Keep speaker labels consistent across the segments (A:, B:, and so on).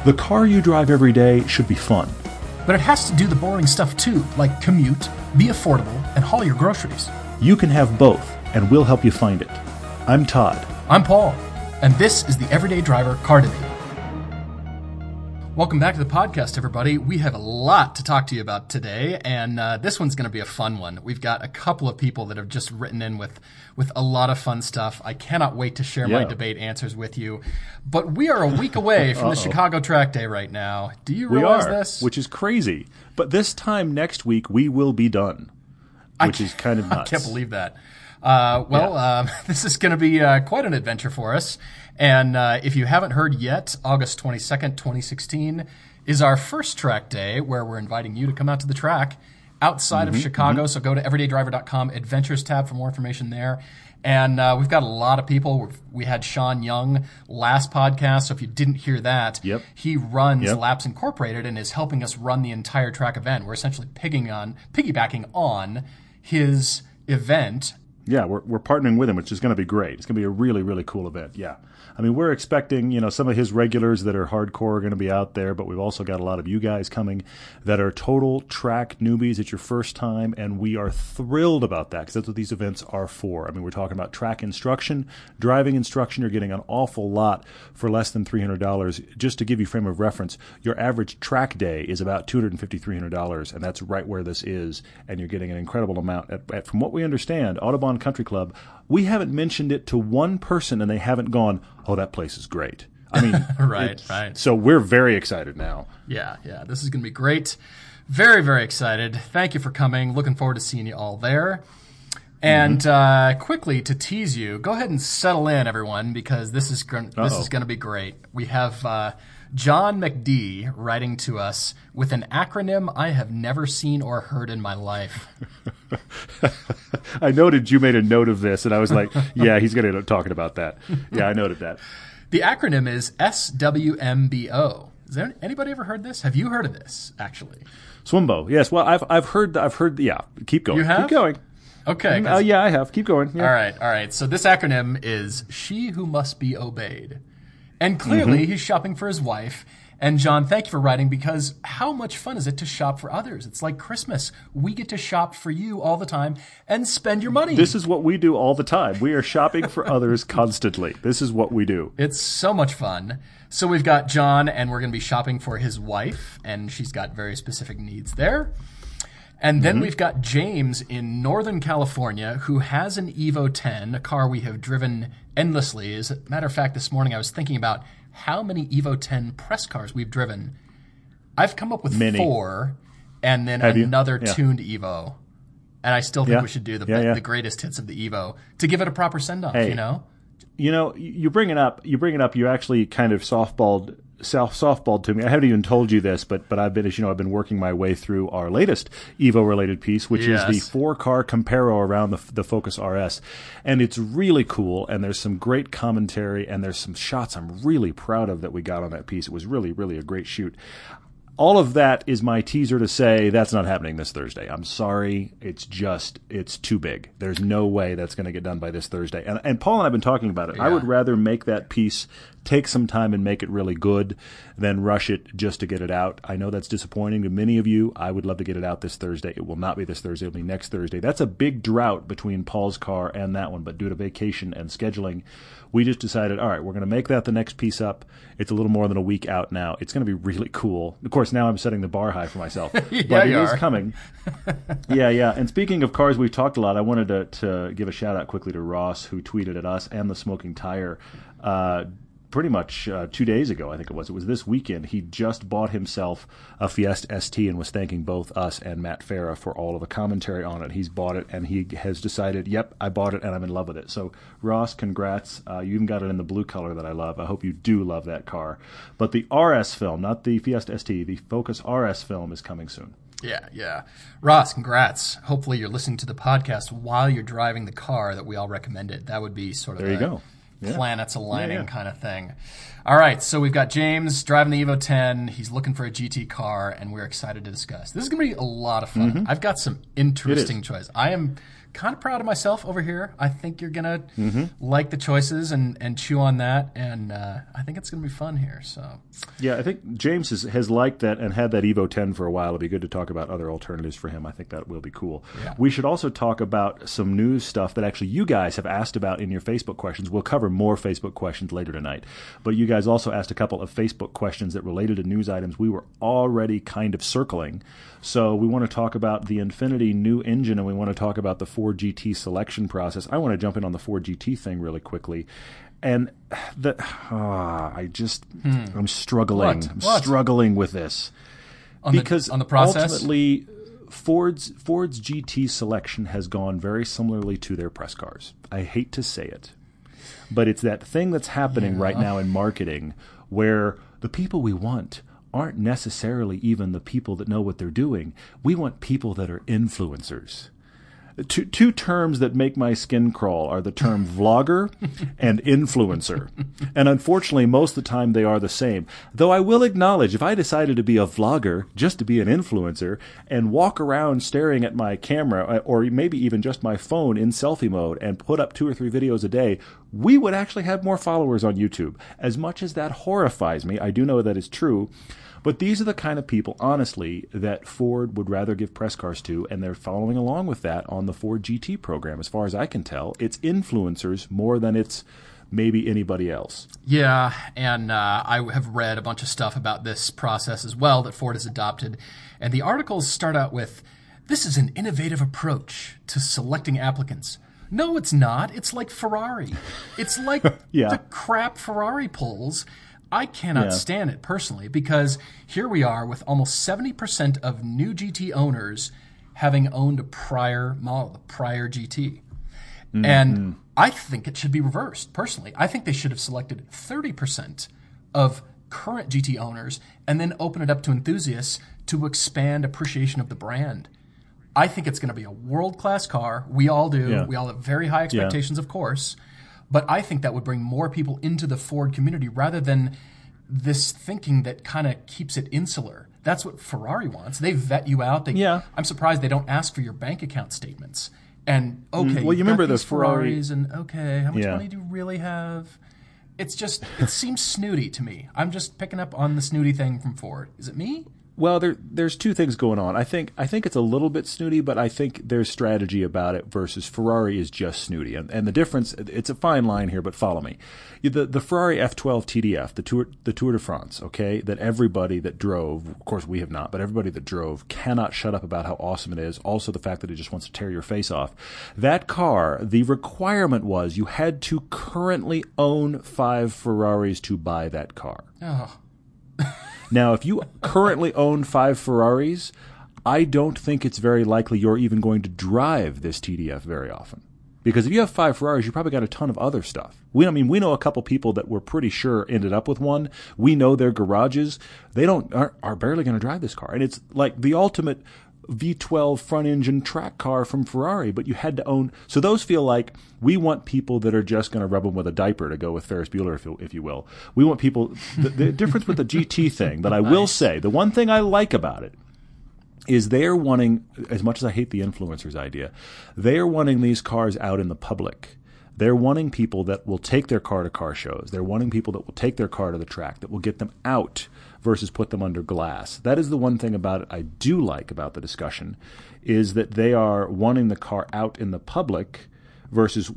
A: The car you drive every day should be fun.
B: But it has to do the boring stuff too, like commute, be affordable, and haul your groceries.
A: You can have both, and we'll help you find it. I'm Todd.
B: I'm Paul, and this is the Everyday Driver Car Debate. Welcome back to the podcast, everybody. We have a lot to talk to you about today, and this one's going to be a fun one. We've got a couple of people that have just written in with a lot of fun stuff. I cannot wait to share my debate answers with you. But we are a week away from the Chicago Track Day right now. Do you realize this?
A: Which is crazy. But this time next week, we will be done, which is kind of nuts.
B: I can't believe that. This is going to be quite an adventure for us. And if you haven't heard yet, August 22nd, 2016 is our first track day where we're inviting you to come out to the track outside of Chicago. So go to everydaydriver.com, Adventures tab for more information there. And we've got a lot of people. We had Sean Young last podcast, so if you didn't hear that, he runs Laps Incorporated and is helping us run the entire track event. We're essentially piggybacking on his event.
A: Yeah, we're partnering with him, which is going to be great. It's going to be a really, really cool event. Yeah. I mean, we're expecting, some of his regulars that are hardcore are going to be out there, but we've also got a lot of you guys coming that are total track newbies. It's your first time, and we are thrilled about that because that's what these events are for. I mean, we're talking about track instruction, driving instruction. You're getting an awful lot for less than $300. Just to give you frame of reference, your average track day is about $250, $300, and that's right where this is, and you're getting an incredible amount. From what we understand, Audubon Country Club, we haven't mentioned it to one person, and they haven't gone, oh, that place is great. I mean,
B: right.
A: So we're very excited now.
B: Yeah. This is going to be great. Very, very excited. Thank you for coming. Looking forward to seeing you all there. And quickly to tease you, go ahead and settle in, everyone, because this is going to be great. We have John McD writing to us with an acronym I have never seen or heard in my life.
A: I noted you made a note of this, and I was like, yeah, he's going to end up talking about that. Yeah, I noted that.
B: The acronym is SWMBO. Has there anybody ever heard this? Have you heard of this, actually?
A: SWMBO, yes. Well, I've heard. Yeah, keep going.
B: You have?
A: Keep going.
B: Okay.
A: Yeah, I have. Keep going. Yeah.
B: All right. So this acronym is She Who Must Be Obeyed. And clearly he's shopping for his wife. And John, thank you for writing, because how much fun is it to shop for others? It's like Christmas. We get to shop for you all the time and spend your money.
A: This is what we do all the time. We are shopping for others constantly. This is what we do.
B: It's so much fun. So we've got John, and we're going to be shopping for his wife, and she's got very specific needs there. And then we've got James in Northern California, who has an Evo 10, a car we have driven endlessly. As a matter of fact, this morning I was thinking about how many Evo 10 press cars we've driven. I've come up with 4, and then another tuned Evo. And I still think we should do the greatest hits of the Evo to give it a proper send-off,
A: You bring it up. You actually kind of softballed to me. I haven't even told you this, but I've been working my way through our latest Evo related piece, which is the 4-car Comparo around the Focus RS, and it's really cool. And there's some great commentary, and there's some shots I'm really proud of that we got on that piece. It was really, really a great shoot. All of that is my teaser to say that's not happening this Thursday. I'm sorry. It's too big. There's no way that's going to get done by this Thursday. And Paul and I have been talking about it. Yeah. I would rather make that piece, take some time and make it really good than rush it just to get it out. I know that's disappointing to many of you. I would love to get it out this Thursday. It will not be this Thursday. It will be next Thursday. That's a big drought between Paul's car and that one, but due to vacation and scheduling, we just decided, all right, we're going to make that the next piece up. It's a little more than a week out now. It's going to be really cool. Of course, now I'm setting the bar high for myself. But it is coming. Yeah. And speaking of cars we've talked a lot, I wanted to give a shout-out quickly to Ross, who tweeted at us and the Smoking Tire pretty much 2 days ago, I think it was. It was this weekend. He just bought himself a Fiesta ST and was thanking both us and Matt Farah for all of the commentary on it. He's bought it, and he has decided, yep, I bought it, and I'm in love with it. So, Ross, congrats. You even got it in the blue color that I love. I hope you do love that car. But the RS film, not the Fiesta ST, the Focus RS film is coming soon.
B: Yeah. Ross, congrats. Hopefully you're listening to the podcast while you're driving the car that we all recommended. That would be sort of
A: there you go.
B: Planets aligning kind of thing. All right, so we've got James driving the Evo 10. He's looking for a GT car, and we're excited to discuss. This is going to be a lot of fun. I've got some interesting choices. I am kind of proud of myself over here. I think you're going to like the choices and chew on that, and I think it's going to be fun here. So,
A: yeah, I think James has liked that and had that Evo 10 for a while. It'll be good to talk about other alternatives for him. I think that will be cool.
B: Yeah.
A: We should also talk about some news stuff that actually you guys have asked about in your Facebook questions. We'll cover more Facebook questions later tonight, but you guys also asked a couple of Facebook questions that related to news items we were already kind of circling. So we want to talk about the Infiniti new engine, and we want to talk about the Ford GT selection process. I want to jump in on the Ford GT thing really quickly. And I'm struggling.
B: What?
A: I'm struggling with this.
B: On the process?
A: Ultimately, Ford's GT selection has gone very similarly to their press cars. I hate to say it, but it's that thing that's happening right now in marketing where the people we want aren't necessarily even the people that know what they're doing. We want people that are influencers. Two terms that make my skin crawl are the term vlogger and influencer. And unfortunately, most of the time they are the same. Though I will acknowledge, if I decided to be a vlogger just to be an influencer and walk around staring at my camera or maybe even just my phone in selfie mode and put up 2 or 3 videos a day, we would actually have more followers on YouTube. As much as that horrifies me, I do know that is true. But these are the kind of people, honestly, that Ford would rather give press cars to, and they're following along with that on the Ford GT program. As far as I can tell, it's influencers more than it's maybe anybody else.
B: Yeah, and I have read a bunch of stuff about this process as well that Ford has adopted. And the articles start out with, "This is an innovative approach to selecting applicants." No, it's not. It's like Ferrari. It's like the crap Ferrari pulls. I cannot stand it personally because here we are with almost 70% of new GT owners having owned a prior model, the prior GT. Mm-hmm. And I think it should be reversed, personally. I think they should have selected 30% of current GT owners and then open it up to enthusiasts to expand appreciation of the brand. I think it's going to be a world-class car. We all do. Yeah. We all have very high expectations, of course. But I think that would bring more people into the Ford community rather than this thinking that kind of keeps it insular. That's what Ferrari wants. They vet you out. I'm surprised they don't ask for your bank account statements. And, okay,
A: well, you remember the
B: Ferraris and, okay, how much money do you really have? It's just, it seems snooty to me. I'm just picking up on the snooty thing from Ford. Is it me?
A: Well, there's two things going on. I think it's a little bit snooty, but I think there's strategy about it versus Ferrari is just snooty. And the difference, it's a fine line here, but follow me. The Ferrari F12 TDF, the Tour de France, okay, that everybody that drove, of course we have not, but everybody that drove cannot shut up about how awesome it is. Also the fact that it just wants to tear your face off. That car, the requirement was you had to currently own 5 Ferraris to buy that car.
B: Oh.
A: Now, if you currently own 5 Ferraris, I don't think it's very likely you're even going to drive this TDF very often. Because if you have 5 Ferraris, you probably got a ton of other stuff. We know a couple people that we're pretty sure ended up with one. We know their garages. They are barely going to drive this car. And it's like the ultimate V12 front engine track car from Ferrari, but you had to own. So those feel like we want people that are just going to rub them with a diaper, to go with Ferris Bueller, if you will. We want people. The difference with the GT thing that I will say, the one thing I like about it is they are wanting, as much as I hate the influencers idea, they are wanting these cars out in the public. They're wanting people that will take their car to car shows. They're wanting people that will take their car to the track, that will get them out versus put them under glass. That is the one thing about it I do like about the discussion, is that they are wanting the car out in the public versus,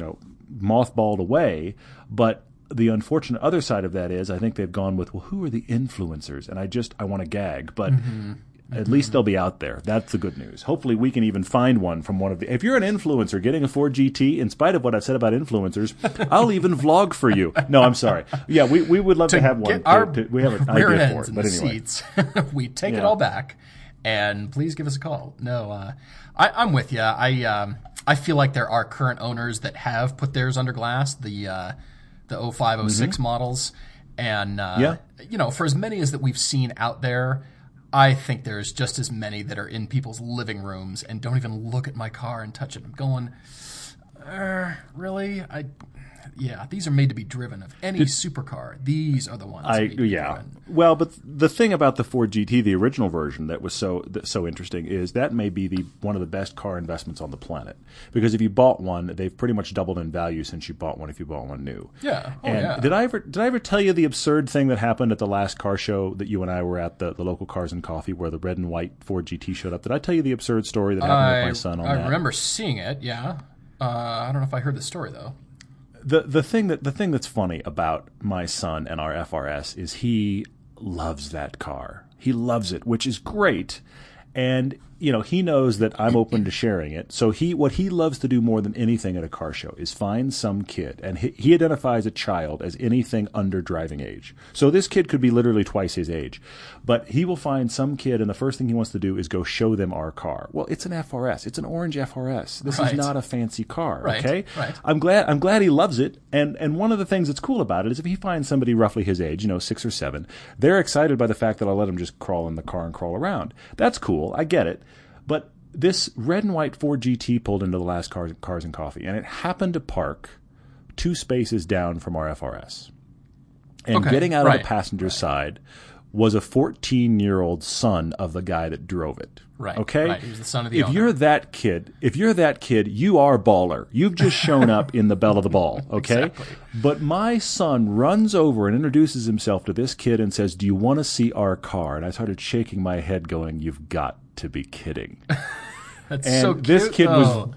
A: mothballed away. But the unfortunate other side of that is I think they've gone with, well, who are the influencers? And I want to gag. But at least they'll be out there. That's the good news. Hopefully we can even find one from one of the... If you're an influencer getting a Ford GT, in spite of what I've said about influencers, I'll even vlog for you. No, I'm sorry. Yeah, we would love to have one. We have an idea for it. But anyway.
B: Seats. We take it all back, and please give us a call. No, I'm with you. I feel like there are current owners that have put theirs under glass, the 05, 06 models. And, for as many as that we've seen out there, I think there's just as many that are in people's living rooms and don't even look at my car and touch it. I'm going, really? yeah, these are made to be driven. Of any supercar, these are the ones made to be driven.
A: Well, but the thing about the Ford GT, the original version, that was so interesting is that may be one of the best car investments on the planet. Because if you bought one, they've pretty much doubled in value since you bought one. If you bought one new,
B: yeah. Oh,
A: and
B: yeah.
A: did I ever tell you the absurd thing that happened at the last car show that you and I were at, the local Cars and Coffee, where the red and white Ford GT showed up? Did I tell you the absurd story that happened with my son on that?
B: I remember seeing it. Yeah. I don't know if I heard the story though.
A: The thing that's funny about my son and our FRS is he loves that car. He loves it, which is great. And he knows that I'm open to sharing it. So what he loves to do more than anything at a car show is find some kid, and he identifies a child as anything under driving age. So this kid could be literally twice his age, but he will find some kid, and the first thing he wants to do is go show them our car. Well, it's an FRS. It's an orange FRS. This is not a fancy car.
B: Right.
A: Okay.
B: Right.
A: I'm glad he loves it. And one of the things that's cool about it is if he finds somebody roughly his age, 6 or 7, they're excited by the fact that I'll let him just crawl in the car and crawl around. That's cool. I get it. But this red and white Ford GT pulled into the last Cars and Coffee, and it happened to park 2 spaces down from our FRS. And getting out of the passenger side was a 14-year-old son of the guy that drove it.
B: Right.
A: Okay?
B: Right. He was the son of the owner.
A: If you're that kid, you are baller. You've just shown up in the bell of the ball, okay?
B: Exactly.
A: But my son runs over and introduces himself to this kid and says, "Do you want to see our car?" And I started shaking my head going, "You've got to be kidding."
B: That's
A: and
B: so cute.
A: This kid was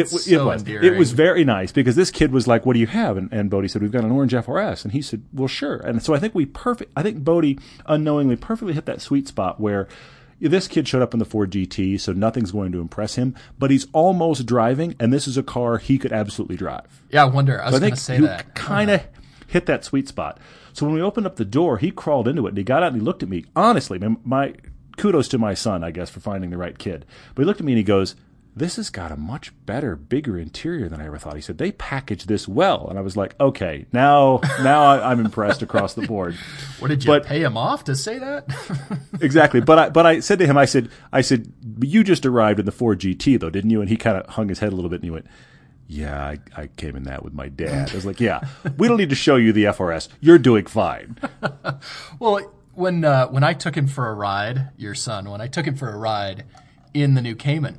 A: it was very nice because this kid was like, "What do you have?" And Bodie said, "We've got an orange FRS." And he said, "Well, sure." And so I think Bodie unknowingly perfectly hit that sweet spot where this kid showed up in the Ford GT, so nothing's going to impress him, but he's almost driving, and this is a car he could absolutely drive.
B: Yeah, I wonder. I was going to say that.
A: Kind of hit that sweet spot. So when we opened up the door, he crawled into it, and he got out and he looked at me. Honestly, my kudos to my son, I guess, for finding the right kid. But he looked at me and he goes, "This has got a much better, bigger interior than I ever thought." He said, "They packaged this well." And I was like, okay, now I'm impressed across the board.
B: What, did you pay him off to say that?
A: Exactly. But I said to him, I said, "But you just arrived in the Ford GT though, didn't you?" And he kind of hung his head a little bit and he went, "Yeah, I came in that with my dad." I was like, "Yeah, we don't need to show you the FRS. You're doing fine."
B: Well, when I took him for a ride, your son, when I took him for a ride in the new Cayman,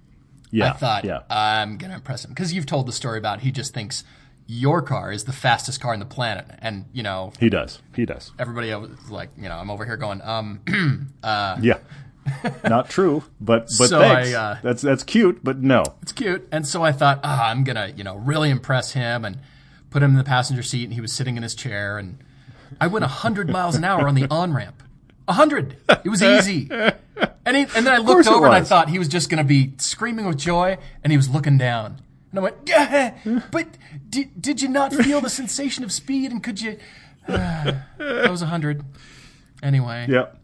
B: I thought, I'm going to impress him. Because you've told the story about he just thinks your car is the fastest car on the planet. And,
A: He does.
B: Everybody was like, I'm over here going,
A: yeah. Not true, but
B: so
A: thanks. That's cute, but no.
B: It's cute. And so I thought, I'm going to, really impress him and put him in the passenger seat. And he was sitting in his chair. And I went 100 miles an hour on the on-ramp. 100. It was easy. And then I looked over and I thought he was just going to be screaming with joy, and he was looking down. And I went, yeah, but did you not feel the sensation of speed? And could you? That was 100. Anyway.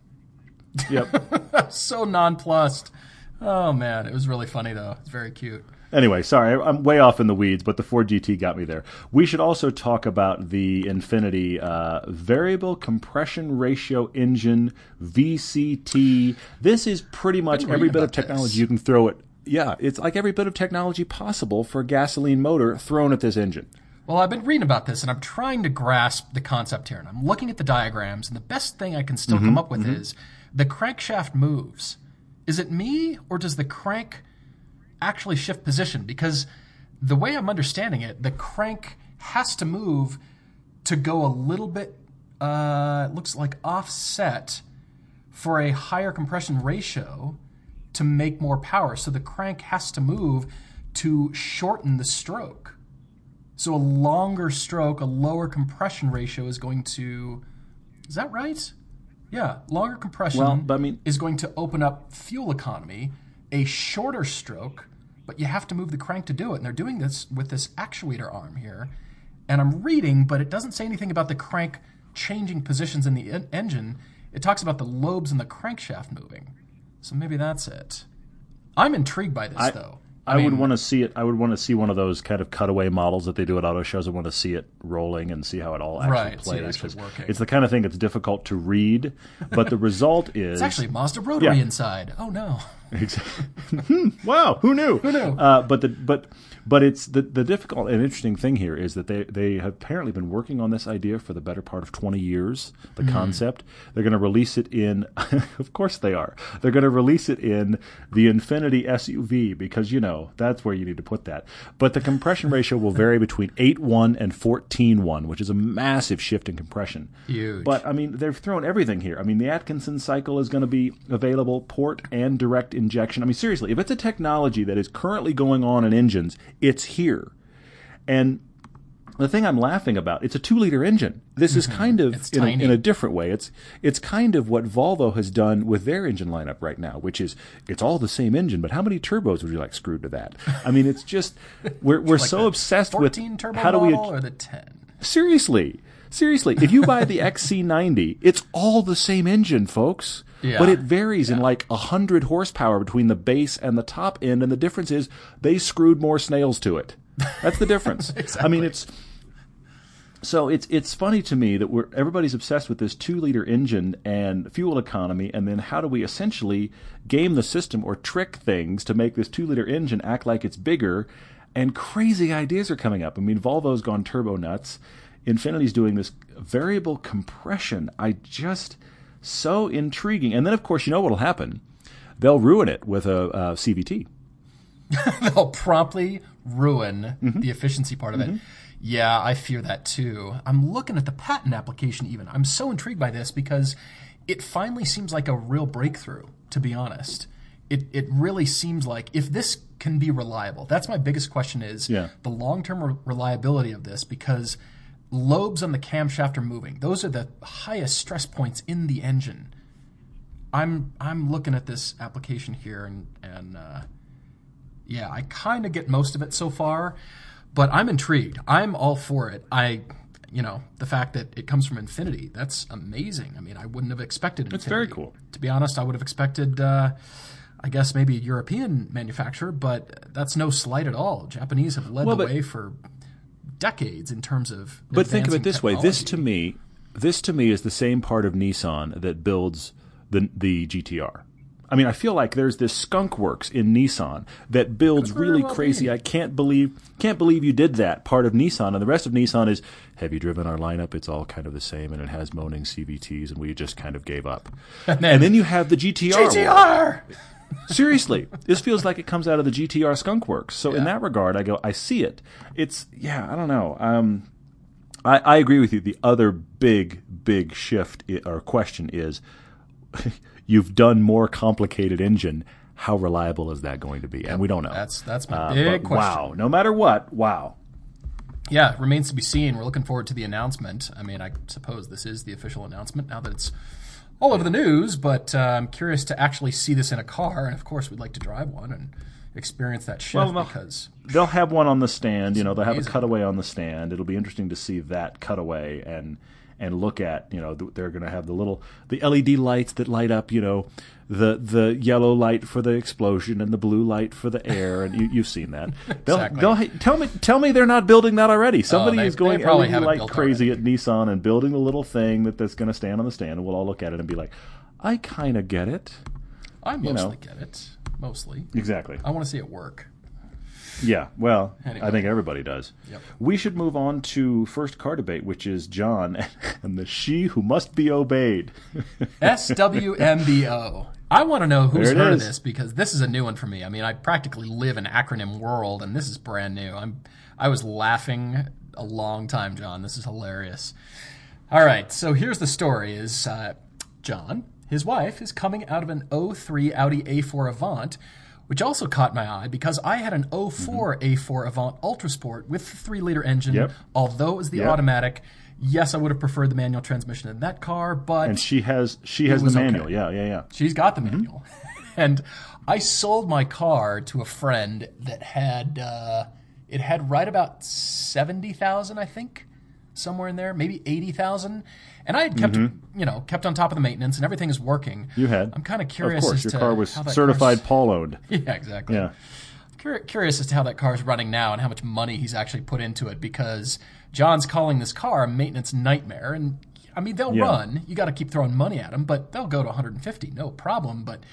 B: Yep. So nonplussed. Oh, man. It was really funny, though. It's very cute.
A: Anyway, sorry, I'm way off in the weeds, but the Ford GT got me there. We should also talk about the Infiniti Variable Compression Ratio Engine, VCT. This is pretty much every bit of technology you can throw at. Yeah, it's like every bit of technology possible for a gasoline motor thrown at this engine.
B: Well, I've been reading about this, and I'm trying to grasp the concept here. And I'm looking at the diagrams, and the best thing I can still come up with is the crankshaft moves. Is it me, or does the crank actually shift position? Because the way I'm understanding it, the crank has to move to go a little bit, it looks like offset for a higher compression ratio to make more power. So the crank has to move to shorten the stroke. So a longer stroke, a lower compression ratio is going to, is that right? Yeah, longer compression is going to open up fuel economy. A shorter stroke, but you have to move the crank to do it. And they're doing this with this actuator arm here. And I'm reading, but it doesn't say anything about the crank changing positions in the engine. It talks about the lobes and the crankshaft moving. So maybe that's it. I'm intrigued by this, though.
A: I would want to see it. I would want to see one of those kind of cutaway models that they do at auto shows. I want to see it rolling and see how it all actually plays.
B: See it actually working.
A: It's the kind of thing that's difficult to read, but the result is...
B: It's actually Mazda rotary inside. Oh, no.
A: Wow, who knew?
B: Who knew?
A: But it's the difficult and interesting thing here is that they have apparently been working on this idea for the better part of 20 years. The concept. They're going to release it in. Of course they are. They're going to release it in the Infiniti SUV because that's where you need to put that. But the compression ratio will vary between 8.1 and 14.1, which is a massive shift in compression.
B: Huge.
A: But I mean, they've thrown everything here. I mean, the Atkinson cycle is going to be available, port and direct injection. I mean, seriously, if it's a technology that is currently going on in engines, it's here. And the thing I'm laughing about, it's a 2-liter engine. This is kind of in a different way. It's kind of what Volvo has done with their engine lineup right now, which is it's all the same engine, but how many turbos would you like screwed to that? I mean, it's just we're like so obsessed with how do we
B: or the 10.
A: Seriously, if you buy the XC90, it's all the same engine, folks.
B: Yeah.
A: But it varies in like 100 horsepower between the base and the top end, and the difference is they screwed more snails to it. That's the difference.
B: Exactly.
A: I mean, it's funny to me that everybody's obsessed with this 2-liter engine and fuel economy, and then how do we essentially game the system or trick things to make this 2-liter engine act like it's bigger? And crazy ideas are coming up. I mean, Volvo's gone turbo nuts. Infiniti's doing this variable compression. So intriguing. And then, of course, you know what will happen? They'll ruin it with a CVT.
B: They'll promptly ruin the efficiency part of it. Yeah, I fear that too. I'm looking at the patent application even. I'm so intrigued by this because it finally seems like a real breakthrough, to be honest. It really seems like if this can be reliable, that's my biggest question is the long-term reliability of this, because lobes on the camshaft are moving. Those are the highest stress points in the engine. I'm looking at this application here, and I kind of get most of it so far, but I'm intrigued. I'm all for it. The fact that it comes from Infiniti, that's amazing. I mean, I wouldn't have expected Infiniti.
A: It's very cool.
B: To be honest, I would have expected, I guess maybe a European manufacturer, but that's no slight at all. Japanese have led the way for decades in terms of
A: But think of it this
B: technology.
A: way. This to me is the same part of Nissan that builds the GTR. I mean, I feel like there's this skunk works in Nissan that builds really crazy. I can't believe you did that part of Nissan, and the rest of Nissan is, have you driven our lineup? It's all kind of the same, and it has moaning CVTs, and we just kind of gave up. And then you have the GTR.
B: GTR!
A: Seriously, this feels like it comes out of the GTR skunk works. So in that regard, I see it. I don't know. I agree with you. The other big shift or question is, you've done more complicated engine. How reliable is that going to be? And we don't know.
B: That's my big question.
A: Wow. No matter what, wow.
B: Yeah, it remains to be seen. We're looking forward to the announcement. I mean, I suppose this is the official announcement now that it's all over the news, but I'm curious to actually see this in a car. And, of course, we'd like to drive one and experience that shift because
A: they'll have one on the stand. They'll have a cutaway on the stand. It'll be interesting to see that cutaway and look at, they're going to have the LED lights that light up, the yellow light for the explosion and the blue light for the air, and you've seen that. Tell me they're not building that already. Somebody is going LED light crazy at Nissan and building the little thing that's going to stand on the stand, and we'll all look at it and be like, I kind of get it.
B: I mostly get it. Mostly.
A: Exactly.
B: I want to see it work.
A: Yeah, well, anyway. I think everybody does.
B: Yep.
A: We should move on to first car debate, which is John and the she who must be obeyed.
B: SWMBO. I want to know who's heard of this, because this is a new one for me. I mean, I practically live in acronym world, and this is brand new. I was laughing a long time, John. This is hilarious. All right, so here's the story. Is John, his wife, is coming out of an 03 Audi A4 Avant, which also caught my eye because I had an 04 A4 Avant Ultra Sport with the 3-liter engine. Although it was the automatic, yes, I would have preferred the manual transmission in that car, but
A: and she has the manual. Okay. Yeah.
B: She's got the manual, and I sold my car to a friend that had it had right about 70,000, I think, somewhere in there, maybe 80,000. And I had kept on top of the maintenance, and everything is working.
A: You had.
B: I'm kind of curious.
A: Of course,
B: your
A: car was certified Paul owned.
B: Yeah, exactly.
A: Yeah.
B: Curious as to how that car is running now and how much money he's actually put into it, because John's calling this car a maintenance nightmare. And I mean, they'll run. You got to keep throwing money at them, but they'll go to 150, no problem. But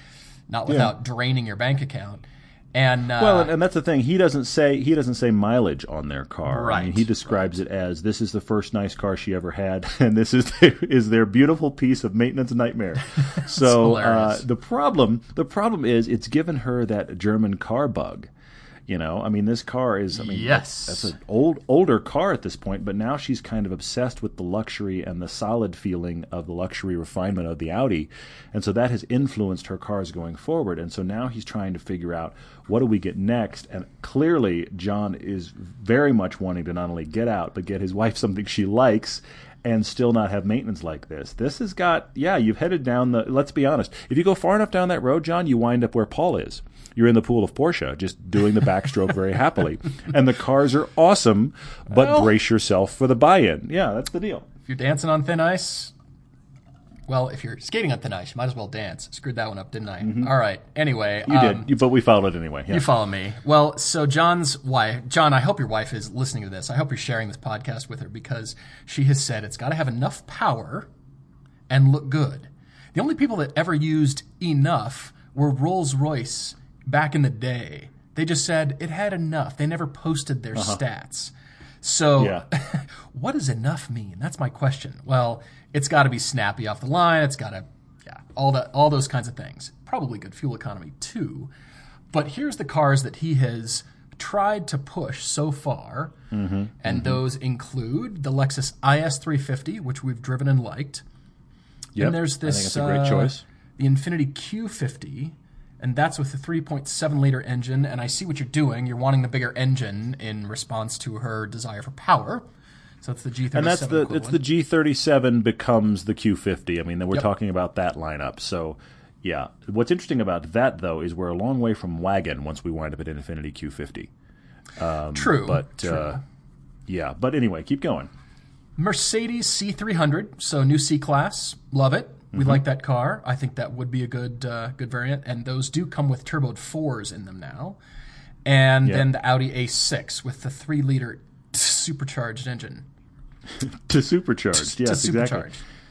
B: not without draining your bank account. And
A: and that's the thing. He doesn't say mileage on their car.
B: Right.
A: I mean, he describes it as this is the first nice car she ever had, and this is their beautiful piece of maintenance nightmare. So the problem is it's given her that German car bug. I mean, this car is,
B: yes,
A: that's an older car at this point, but now she's kind of obsessed with the luxury and the solid feeling of the luxury refinement of the Audi. And so that has influenced her cars going forward. And so now he's trying to figure out, what do we get next? And clearly, John is very much wanting to not only get out, but get his wife something she likes and still not have maintenance like this. This has got, you've headed down let's be honest, if you go far enough down that road, John, you wind up where Paul is. You're in the pool of Porsche, just doing the backstroke very happily. And the cars are awesome, but brace yourself for the buy-in. Yeah, that's the deal.
B: If you're dancing on thin ice, well, if you're skating on thin ice, you might as well dance. Screwed that one up, didn't I? Mm-hmm. All right. Anyway.
A: You did, but we followed it anyway. Yeah.
B: You follow me. Well, so John's wife, John, I hope your wife is listening to this. I hope you're sharing this podcast with her because she has said it's got to have enough power and look good. The only people that ever used enough were Rolls-Royce back in the day. They just said it had enough. They never posted their stats. So what does enough mean? That's my question. Well, it's got to be snappy off the line. It's got to, all those kinds of things. Probably good fuel economy too. But here's the cars that he has tried to push so far. And those include the Lexus IS350, which we've driven and liked.
A: Yep.
B: And there's this,
A: I think it's a great choice.
B: The Infiniti Q50. And that's with the 3.7-liter engine. And I see what you're doing. You're wanting the bigger engine in response to her desire for power. So it's the G37
A: and that's
B: equivalent.
A: It's the G37 becomes the Q50. I mean, we're talking about that lineup. So, yeah. What's interesting about that, though, is we're a long way from wagon once we wind up at Infiniti Q50.
B: True.
A: But,
B: true.
A: But anyway, keep going.
B: Mercedes C300, so new C-Class. Love it. We like that car. I think that would be a good variant. And those do come with turboed 4s in them now. And then the Audi A6 with the 3-liter supercharged engine.
A: To supercharged, yes,
B: exactly.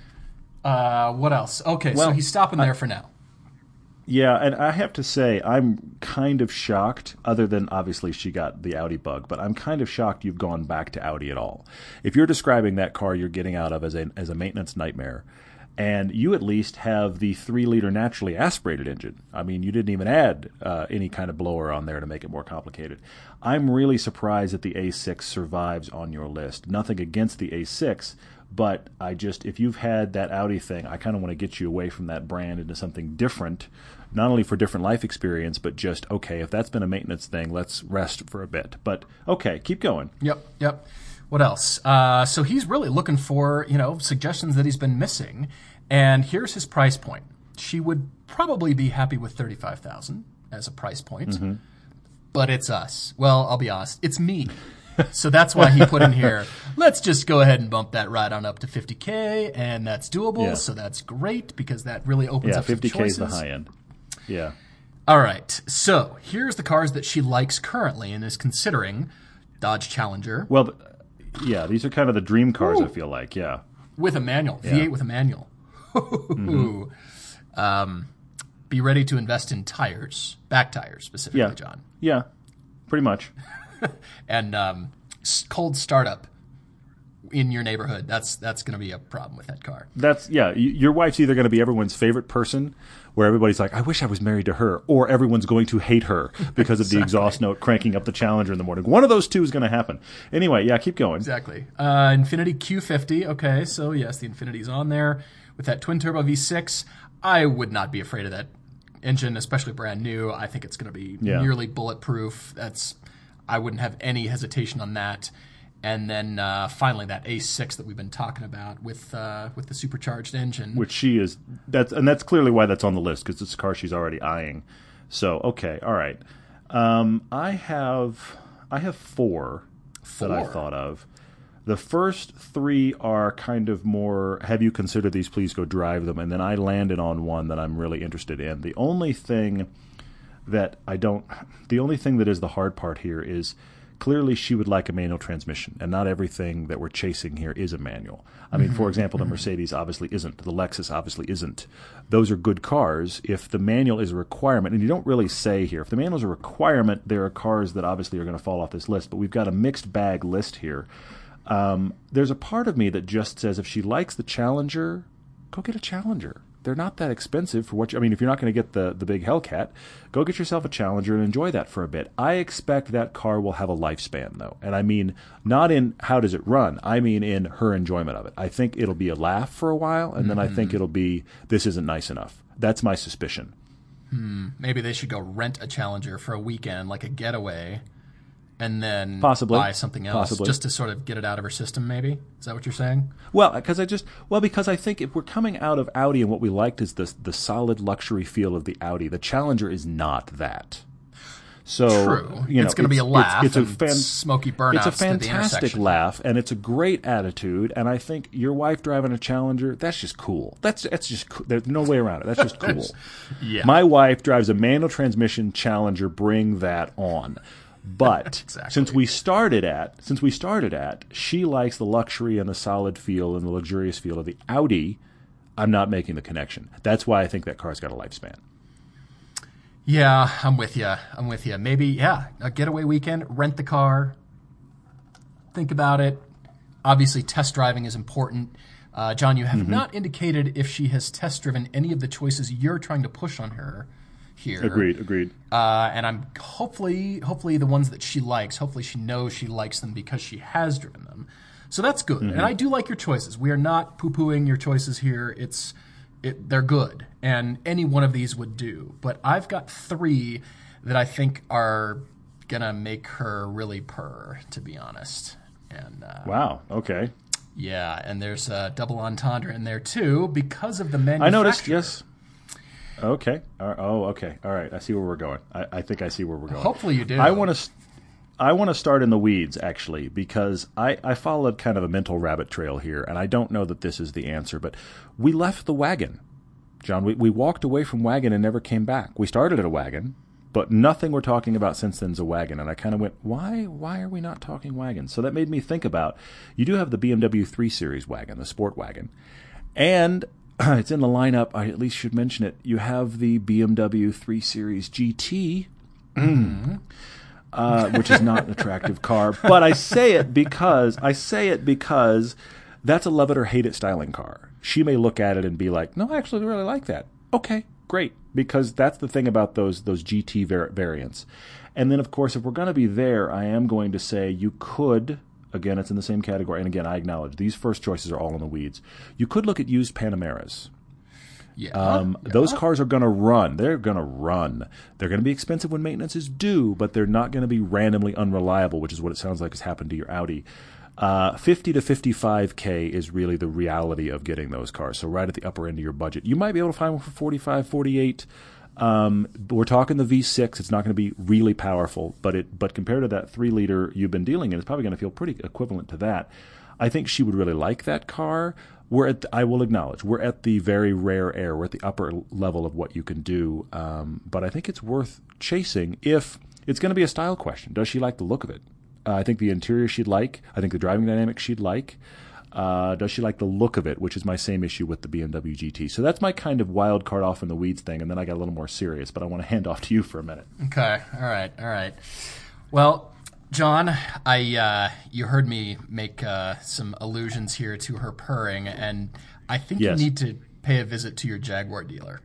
B: What else? Okay,
A: well,
B: so he's stopping there for now.
A: Yeah, and I have to say, I'm kind of shocked, other than obviously she got the Audi bug, but I'm kind of shocked you've gone back to Audi at all. If you're describing that car you're getting out of as a maintenance nightmare, and you at least have the 3-liter naturally aspirated engine. I mean, you didn't even add any kind of blower on there to make it more complicated. I'm really surprised that the A6 survives on your list. Nothing against the A6, but if you've had that Audi thing, I kind of want to get you away from that brand into something different, not only for different life experience, but just, okay, if that's been a maintenance thing, let's rest for a bit. But, okay, keep going.
B: Yep. What else? So he's really looking for, suggestions that he's been missing. And here's his price point. She would probably be happy with $35,000 as a price point. But it's us. Well, I'll be honest. It's me. So that's why he put in here, let's just go ahead and bump that right on up to $50K, and that's doable. Yeah. So that's great because that really opens up some choices.
A: $50K is the high end. Yeah.
B: All right. So here's the cars that she likes currently and is considering. Dodge Challenger.
A: Well, yeah, these are kind of the dream cars, I feel like,
B: With a manual, V8 with a manual. Be ready to invest in tires, back tires specifically, John.
A: Yeah, pretty much.
B: And cold startup in your neighborhood, that's going to be a problem with that car.
A: Your wife's either going to be everyone's favorite person, where everybody's like, I wish I was married to her, or everyone's going to hate her because of the exhaust note cranking up the Challenger in the morning. One of those two is going to happen. Anyway, keep going.
B: Exactly. Infiniti Q50. Okay, so yes, the Infiniti's on there with that twin-turbo V6. I would not be afraid of that engine, especially brand new. I think it's going to be nearly bulletproof. I wouldn't have any hesitation on that. And then finally that A6 that we've been talking about with the supercharged engine,
A: which she is. That's clearly why that's on the list, because it's a car she's already eyeing. So okay, all right. I have four that I thought of. The first three are kind of more, have you considered these, please go drive them, and then I landed on one that I'm really interested in. The only thing that is the hard part here is clearly she would like a manual transmission, and not everything that we're chasing here is a manual. I mean, for example, the Mercedes obviously isn't. The Lexus obviously isn't. Those are good cars. If the manual is a requirement, and you don't really say here, if the manual is a requirement, there are cars that obviously are going to fall off this list, but we've got a mixed bag list here. There's a part of me that just says if she likes the Challenger, go get a Challenger. They're not that expensive for what you... I mean, if you're not going to get the big Hellcat, go get yourself a Challenger and enjoy that for a bit. I expect that car will have a lifespan, though. And I mean, not in how does it run. I mean in her enjoyment of it. I think it'll be a laugh for a while, and then I think it'll be, this isn't nice enough. That's my suspicion.
B: Maybe they should go rent a Challenger for a weekend, like a getaway, and then
A: Possibly.
B: buy something else just to sort of get it out of her system, maybe? Is that what you're saying?
A: Well, because I think if we're coming out of Audi and what we liked is the solid luxury feel of the Audi, the Challenger is not that. So,
B: True. It's going to be a laugh and smoky burnouts.
A: It's a fantastic laugh, and it's a great attitude, and I think your wife driving a Challenger, that's just cool. That's just cool. There's no way around it. That's just cool.
B: Yeah.
A: My wife drives a manual transmission Challenger. Bring that on. But
B: Exactly.
A: since we started at, she likes the luxury and the solid feel and the luxurious feel of the Audi. I'm not making the connection. That's why I think that car's got a lifespan.
B: Yeah, I'm with you. Maybe, a getaway weekend, rent the car, think about it. Obviously, test driving is important. John, you have not indicated if she has test driven any of the choices you're trying to push on her here.
A: Agreed.
B: And I'm hopefully the ones that she likes. Hopefully she knows she likes them because she has driven them. So that's good. And I do like your choices. We are not poo-pooing your choices here. They're good, and any one of these would do. But I've got 3 that I think are gonna make her really purr, to be honest. And
A: Wow. Okay.
B: yeah, and there's a double entendre in there too because of the manufacturer.
A: I noticed. Yes. Okay. Okay. All right. I see where we're going. I think I see where we're going.
B: Hopefully you do.
A: I want to start in the weeds, actually, because I followed kind of a mental rabbit trail here, and I don't know that this is the answer, but we left the wagon. John, we walked away from wagon and never came back. We started at a wagon, but nothing we're talking about since then is a wagon. And I kind of went, why are we not talking wagons? So that made me think about, you do have the BMW 3 Series wagon, the sport wagon, and it's in the lineup. I at least should mention it. You have the BMW 3 Series GT, which is not an attractive car. But I say it because that's a love it or hate it styling car. She may look at it and be like, no, I actually really like that. Okay, great. Because that's the thing about those GT variants. And then, of course, if we're going to be there, I am going to say you could, again, it's in the same category. And again, I acknowledge these first choices are all in the weeds. You could look at used Panameras.
B: Yeah.
A: Those cars are going to run. They're going to run. They're going to be expensive when maintenance is due, but they're not going to be randomly unreliable, which is what it sounds like has happened to your Audi. 50 to 55K is really the reality of getting those cars. So right at the upper end of your budget. You might be able to find one for 45, 48. But we're talking the V6. It's not going to be really powerful, but compared to that 3-liter you've been dealing in, it's probably going to feel pretty equivalent to that. I think she would really like that car. I will acknowledge, we're at the very rare air. We're at the upper level of what you can do. But I think it's worth chasing if it's going to be a style question. Does she like the look of it? I think the interior she'd like. I think the driving dynamics she'd like. Does she like the look of it, which is my same issue with the BMW GT. So that's my kind of wild card off in the weeds thing, and then I got a little more serious, but I want to hand off to you for a minute.
B: Okay. All right. Well, John, you heard me make some allusions here to her purring, and I think you need to pay a visit to your Jaguar dealer.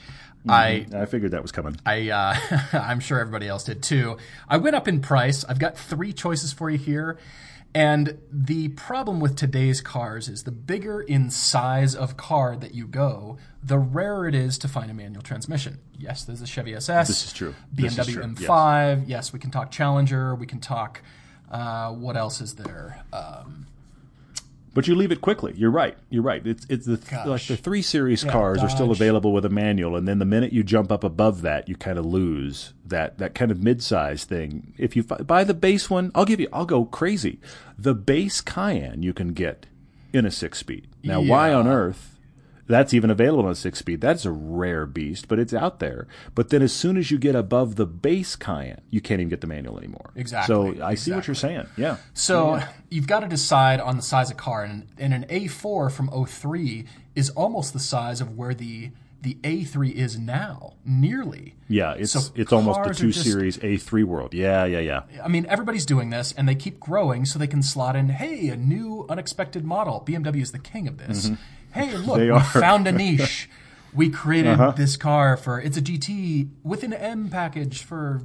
A: I figured that was coming.
B: I'm sure everybody else did too. I went up in price. I've got 3 choices for you here. And the problem with today's cars is the bigger in size of car that you go, the rarer it is to find a manual transmission. Yes, there's a Chevy SS.
A: This is true.
B: BMW M5. Yes, we can talk Challenger. We can talk, what else is there?
A: But you leave it quickly. You're right. It's like the 3 Series cars are still available with a manual, and then the minute you jump up above that, you kind of lose that kind of mid-size thing. If you buy the base one, I'll go crazy. The base Cayenne you can get in a 6-speed. Now, why on earth That's even available on a 6-speed. That's a rare beast, but it's out there. But then as soon as you get above the base Cayenne, you can't even get the manual anymore.
B: Exactly.
A: So I see what you're saying. Yeah.
B: So you've got to decide on the size of car. And an A4 from 03 is almost the size of where the A3 is now, nearly.
A: Yeah, it's almost the 2 Series A3 world. Yeah.
B: I mean, everybody's doing this, and they keep growing so they can slot in, hey, a new unexpected model. BMW is the king of this. Mm-hmm. Hey, look, we found a niche. We created this car it's a GT with an M package for,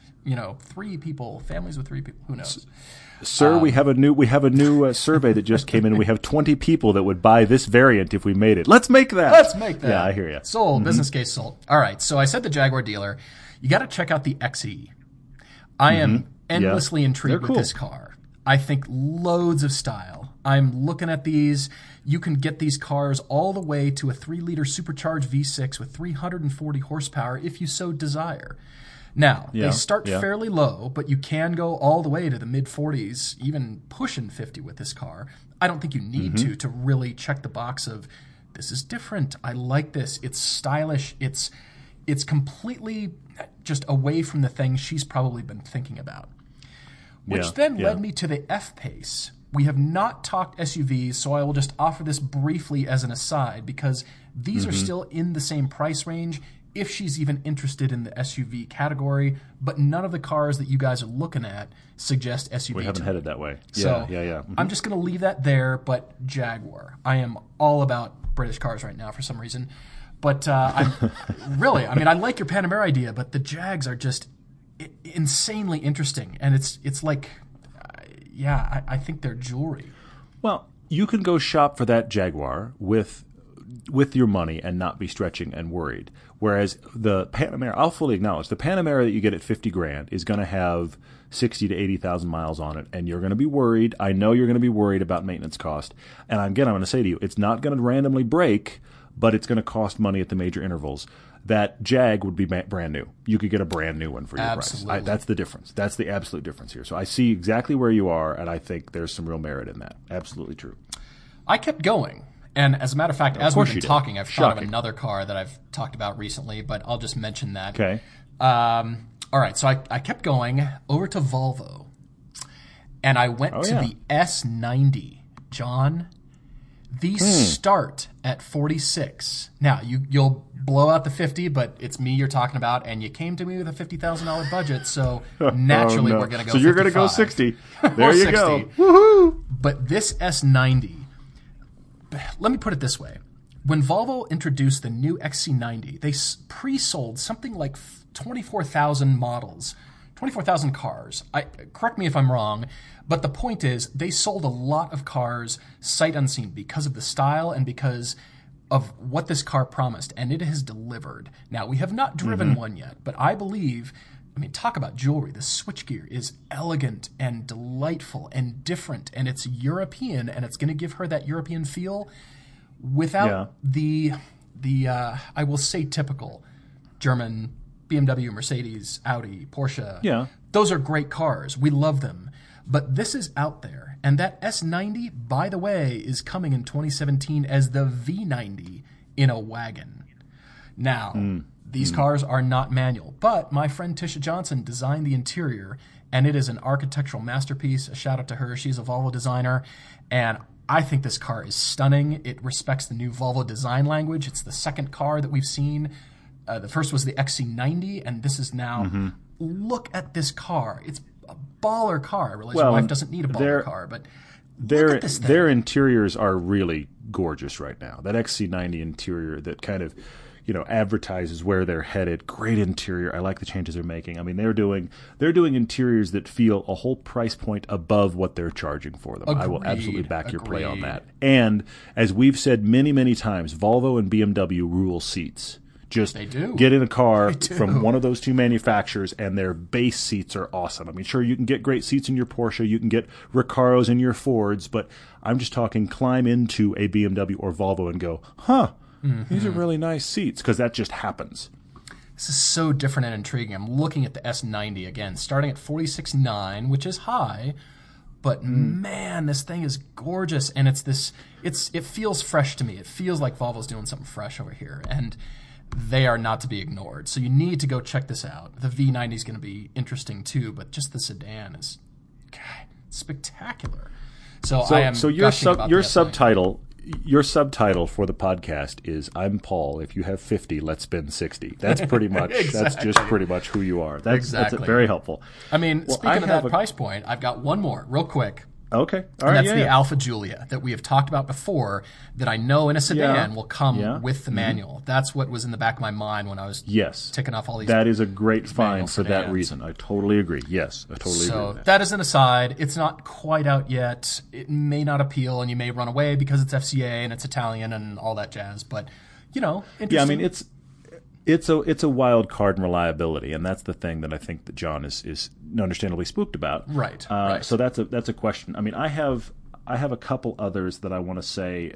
B: 3 people, families with 3 people. Who knows?
A: Sir, we have a new survey that just came in. We have 20 people that would buy this variant if we made it. Let's make that. Yeah, I hear you.
B: Sold. Business case sold. All right. So I said the Jaguar dealer, you got to check out the XE. I am endlessly intrigued with this car. I think loads of style. I'm looking at these. You can get these cars all the way to a 3-liter supercharged V6 with 340 horsepower if you so desire. Now, they start fairly low, but you can go all the way to the mid-40s, even pushing 50 with this car. I don't think you need to really check the box of, this is different. I like this. It's stylish. It's completely just away from the things she's probably been thinking about. Which then led me to the F-Pace. We have not talked SUVs, so I will just offer this briefly as an aside because these are still in the same price range if she's even interested in the SUV category, but none of the cars that you guys are looking at suggest SUV.
A: We haven't headed that way.
B: Yeah. Mm-hmm. I'm just going to leave that there, but Jaguar. I am all about British cars right now for some reason. But I'm really, I like your Panamera idea, but the Jags are just insanely interesting. And it's like, I think they're jewelry.
A: Well, you can go shop for that Jaguar with your money and not be stretching and worried. Whereas the Panamera, I'll fully acknowledge, the Panamera that you get at $50,000 is going to have 60 to 80,000 miles on it, and you're going to be worried. I know you're going to be worried about maintenance cost. And again, I'm going to say to you, it's not going to randomly break, but it's going to cost money at the major intervals. That Jag would be brand new. You could get a brand new one for your price. That's the difference. That's the absolute difference here. So I see exactly where you are, and I think there's some real merit in that. Absolutely true.
B: I kept going. And as a matter of fact, as we've been talking, I've thought of another car that I've talked about recently, but I'll just mention that.
A: Okay.
B: All right, so I kept going over to Volvo, and I went to the S90. John, these start at 46. Now, you'll blow out the 50, but it's me you're talking about, and you came to me with a $50,000 budget, so naturally we're going to go 55.
A: So you're going to go 60. There you
B: 60.
A: go. Woohoo!
B: But this S90... Let me put it this way. When Volvo introduced the new XC90, they pre-sold something like 24,000 models, 24,000 cars. Correct me if I'm wrong, but the point is they sold a lot of cars sight unseen because of the style and because of what this car promised, and it has delivered. Now, we have not driven one yet, but I believe... talk about jewelry. The switchgear is elegant and delightful and different, and it's European, and it's going to give her that European feel without the I will say typical German BMW, Mercedes, Audi, Porsche.
A: Yeah.
B: Those are great cars. We love them. But this is out there, and that S90, by the way, is coming in 2017 as the V90 in a wagon. Now... These cars are not manual, but my friend Tisha Johnson designed the interior, and it is an architectural masterpiece. A shout out to her. She's a Volvo designer, and I think this car is stunning. It respects the new Volvo design language. It's the second car that we've seen. The first was the XC90, and this is now, look at this car. It's a baller car. I realize your wife doesn't need a baller car, but look at this thing.
A: Their interiors are really gorgeous right now. That XC90 interior that kind of... advertises where they're headed. Great interior. I like the changes they're making. They're doing interiors that feel a whole price point above what they're charging for them.
B: Agreed.
A: I will absolutely back your play on that. And as we've said many, many times, Volvo and BMW rule seats. Just get in a car from one of those two manufacturers, and their base seats are awesome. Sure, you can get great seats in your Porsche, you can get Recaros in your Fords, but I'm just talking climb into a BMW or Volvo and go, these are really nice seats, because that just happens.
B: This is so different and intriguing. I'm looking at the S90 again, starting at 46.9, which is high, but man, this thing is gorgeous, and it feels fresh to me. It feels like Volvo's doing something fresh over here, and they are not to be ignored. So you need to go check this out. The V90 is going to be interesting too, but just the sedan is spectacular. So I am. So
A: your subtitle for the podcast is "I'm Paul. If you have 50, let's spend 60." That's pretty much.
B: Exactly.
A: That's just pretty much who you are. That's very helpful.
B: I mean, speaking of that price point, I've got one more real quick.
A: Okay. All
B: right.
A: And
B: that's the Alfa Giulia that we have talked about before that I know in a sedan will come with the manual. That's what was in the back of my mind when I was ticking off all these.
A: That is a great find for that reason. I totally agree. Yes, I totally agree with that.
B: That is an aside. It's not quite out yet. It may not appeal and you may run away because it's FCA and it's Italian and all that jazz. But, interesting.
A: Yeah, I mean, it's a wild card in reliability, and that's the thing that I think that John is understandably spooked about.
B: Right.
A: So that's a question. I mean, I have a couple others that I want to say.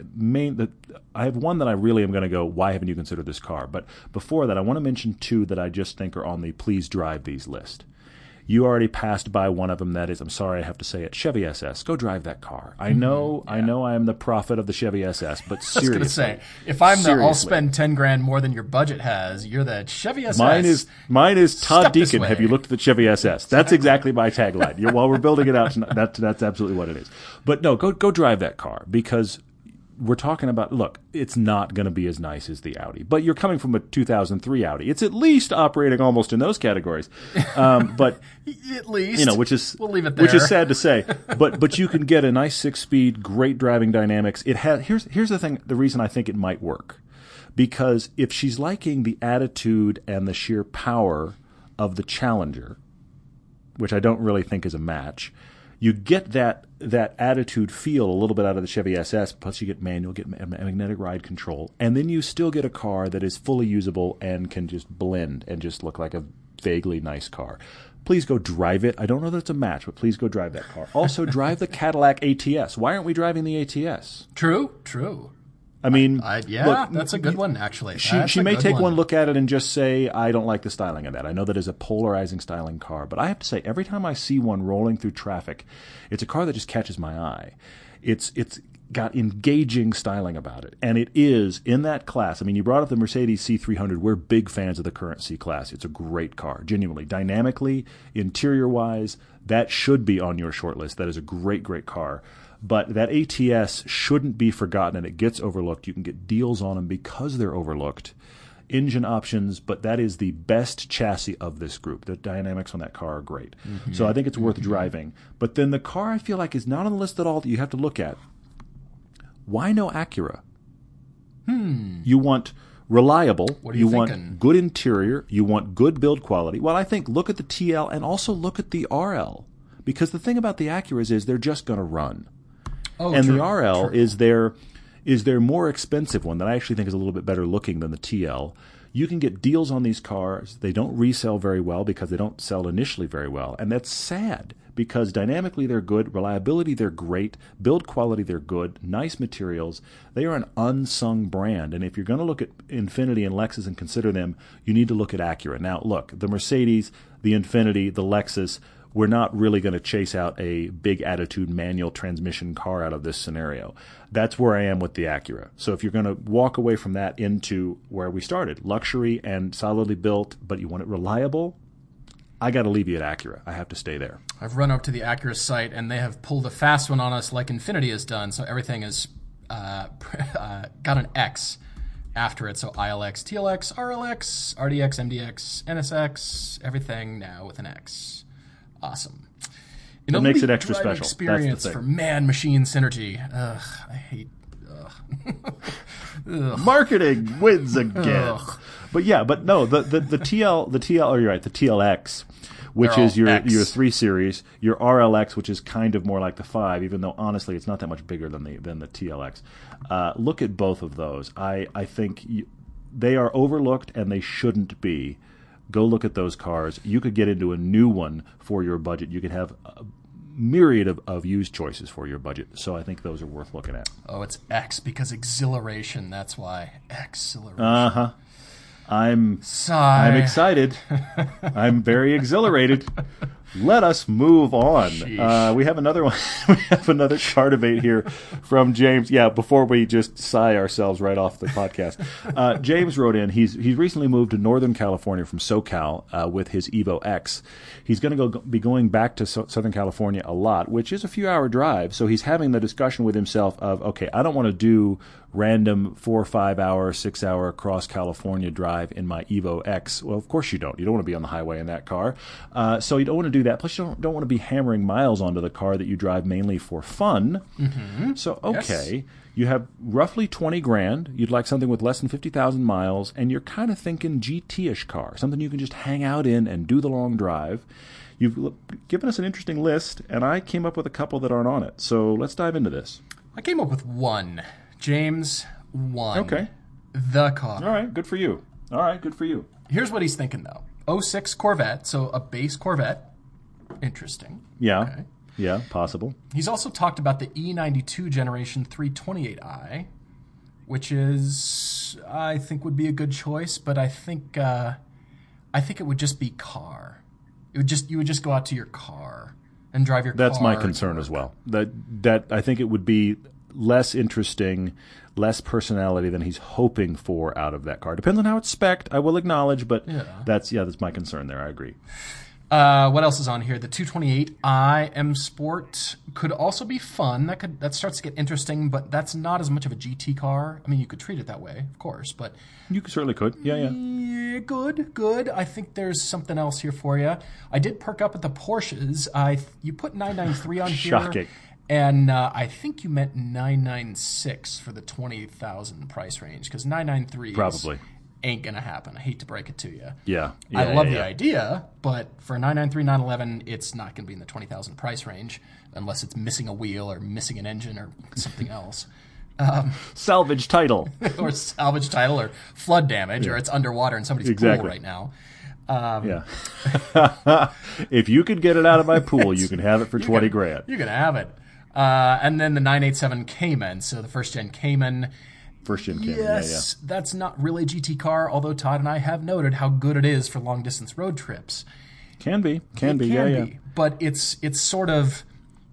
A: I have one that I really am going to go, why haven't you considered this car? But before that, I want to mention two that I just think are on the please drive these list. You already passed by one of them. That is, I'm sorry I have to say it, Chevy SS. Go drive that car. I know I am the prophet of the Chevy SS, but seriously. I was
B: going to say, if I'm I'll spend $10,000 more than your budget has, you're the Chevy SS.
A: Mine is Todd Deacon. Have you looked at the Chevy SS? That's exactly my tagline. While we're building it out, that's absolutely what it is. But no, go drive that car, because we're talking about, look, it's not going to be as nice as the Audi, but you're coming from a 2003 Audi. It's at least operating almost in those categories. But
B: at least,
A: we'll leave it there. Which is sad to say, but you can get a nice 6-speed, great driving dynamics. Here's the thing, the reason I think it might work, because if she's liking the attitude and the sheer power of the Challenger, which I don't really think is a match, you get that attitude feel a little bit out of the Chevy SS, plus you get manual, get magnetic ride control, and then you still get a car that is fully usable and can just blend and just look like a vaguely nice car. Please go drive it. I don't know that it's a match, but please go drive that car. Also, drive the Cadillac ATS. Why aren't we driving the ATS?
B: True.
A: I mean,
B: look, that's a good one, actually.
A: She may take one look at it and just say, I don't like the styling of that. I know that is a polarizing styling car, but I have to say, every time I see one rolling through traffic, it's a car that just catches my eye. It's got engaging styling about it, and it is in that class. I mean, you brought up the Mercedes C300. We're big fans of the current C-Class. It's a great car, genuinely. Dynamically, interior-wise, that should be on your short list. That is a great, great car. But that ATS shouldn't be forgotten, and it gets overlooked. You can get deals on them because they're overlooked. Engine options, but that is the best chassis of this group. The dynamics on that car are great. Mm-hmm. So I think it's worth driving. But then the car I feel like is not on the list at all that you have to look at. Why no Acura? You want reliable. You want good interior. You want good build quality. Well, I think look at the TL and also look at the RL. Because the thing about the Acuras is they're just going to run. And the RL is their more expensive one that I actually think is a little bit better looking than the TL. You can get deals on these cars. They don't resell very well because they don't sell initially very well. And that's sad because dynamically they're good, reliability they're great, build quality they're good, nice materials. They are an unsung brand. And if you're going to look at Infiniti and Lexus and consider them, you need to look at Acura. Now, look, the Mercedes, the Infiniti, the Lexus, we're not really going to chase out a big attitude manual transmission car out of this scenario. That's where I am with the Acura. So if you're going to walk away from that into where we started, luxury and solidly built, but you want it reliable, I got to leave you at Acura. I have to stay there.
B: I've run up to the Acura site, and they have pulled a fast one on us like Infiniti has done, so everything is got an X after it. So ILX, TLX, RLX, RDX, MDX, NSX, everything now with an X. Awesome.
A: It makes it extra special.
B: Experience for man-machine synergy. Ugh, I hate.
A: Marketing wins again. But no, the TL. Or you're right, the TLX, which is your 3 Series, your RLX, which is kind of more like the 5, even though honestly it's not that much bigger than the TLX. Look at both of those. I think they are overlooked and they shouldn't be. Go look at those cars. You could get into a new one for your budget. You could have a myriad of used choices for your budget. So I think those are worth looking at.
B: Oh, it's X because exhilaration. That's why. Exhilaration.
A: Uh-huh. I'm excited. I'm very exhilarated. Let us move on. We have another one. We have another car debate here from James. Yeah, before we just sigh ourselves right off the podcast. James wrote in. He's recently moved to Northern California from SoCal with his Evo X. He's going to be going back to Southern California a lot, which is a few-hour drive. So he's having the discussion with himself of, okay, I don't want to do random 4 or 5 hour, 6 hour across California drive in my Evo X. Well, of course you don't. You don't want to be on the highway in that car. So you don't want to do that. Plus, you don't want to be hammering miles onto the car that you drive mainly for fun. Mm-hmm. So, okay. Yes. You have roughly 20 grand. You'd like something with less than 50,000 miles, and you're kind of thinking GT-ish car, something you can just hang out in and do the long drive. You've given us an interesting list, and I came up with a couple that aren't on it. So let's dive into this.
B: I came up with one. James, one.
A: Okay.
B: The car.
A: All right, good for you.
B: Here's what he's thinking, though. 06 Corvette, so a base Corvette. Interesting.
A: Yeah.
B: Okay.
A: Yeah, possible.
B: He's also talked about the E92 Generation 328i, which is, I think, would be a good choice, but I think it would just be car. You would just go out to your car and drive your car.
A: That's my concern as well. That I think it would be less interesting, less personality than he's hoping for out of that car. Depends on how it's spec'd, I will acknowledge, but that's my concern there. I agree.
B: What else is on here? The 228i M Sport could also be fun. That starts to get interesting, but that's not as much of a GT car. I mean, you could treat it that way, of course, but
A: you certainly could. Yeah.
B: Good. I think there's something else here for you. I did perk up at the Porsches. You put 993 on here.
A: Shocking.
B: And I think you meant 996 for the 20,000 price range, because 993
A: probably
B: ain't going to happen. I hate to break it to you.
A: Yeah.
B: I love the idea, but for 993, 911, it's not going to be in the 20,000 price range unless it's missing a wheel or missing an engine or something else.
A: Salvage title.
B: Or salvage title or flood damage, or it's underwater in somebody's pool right now.
A: If you could get it out of my pool, you can have it for 20 grand.
B: You can have it. And then the 987 Cayman, so the first-gen Cayman. Yes, that's not really a GT car, although Todd and I have noted how good it is for long-distance road trips.
A: Can be.
B: But it's sort of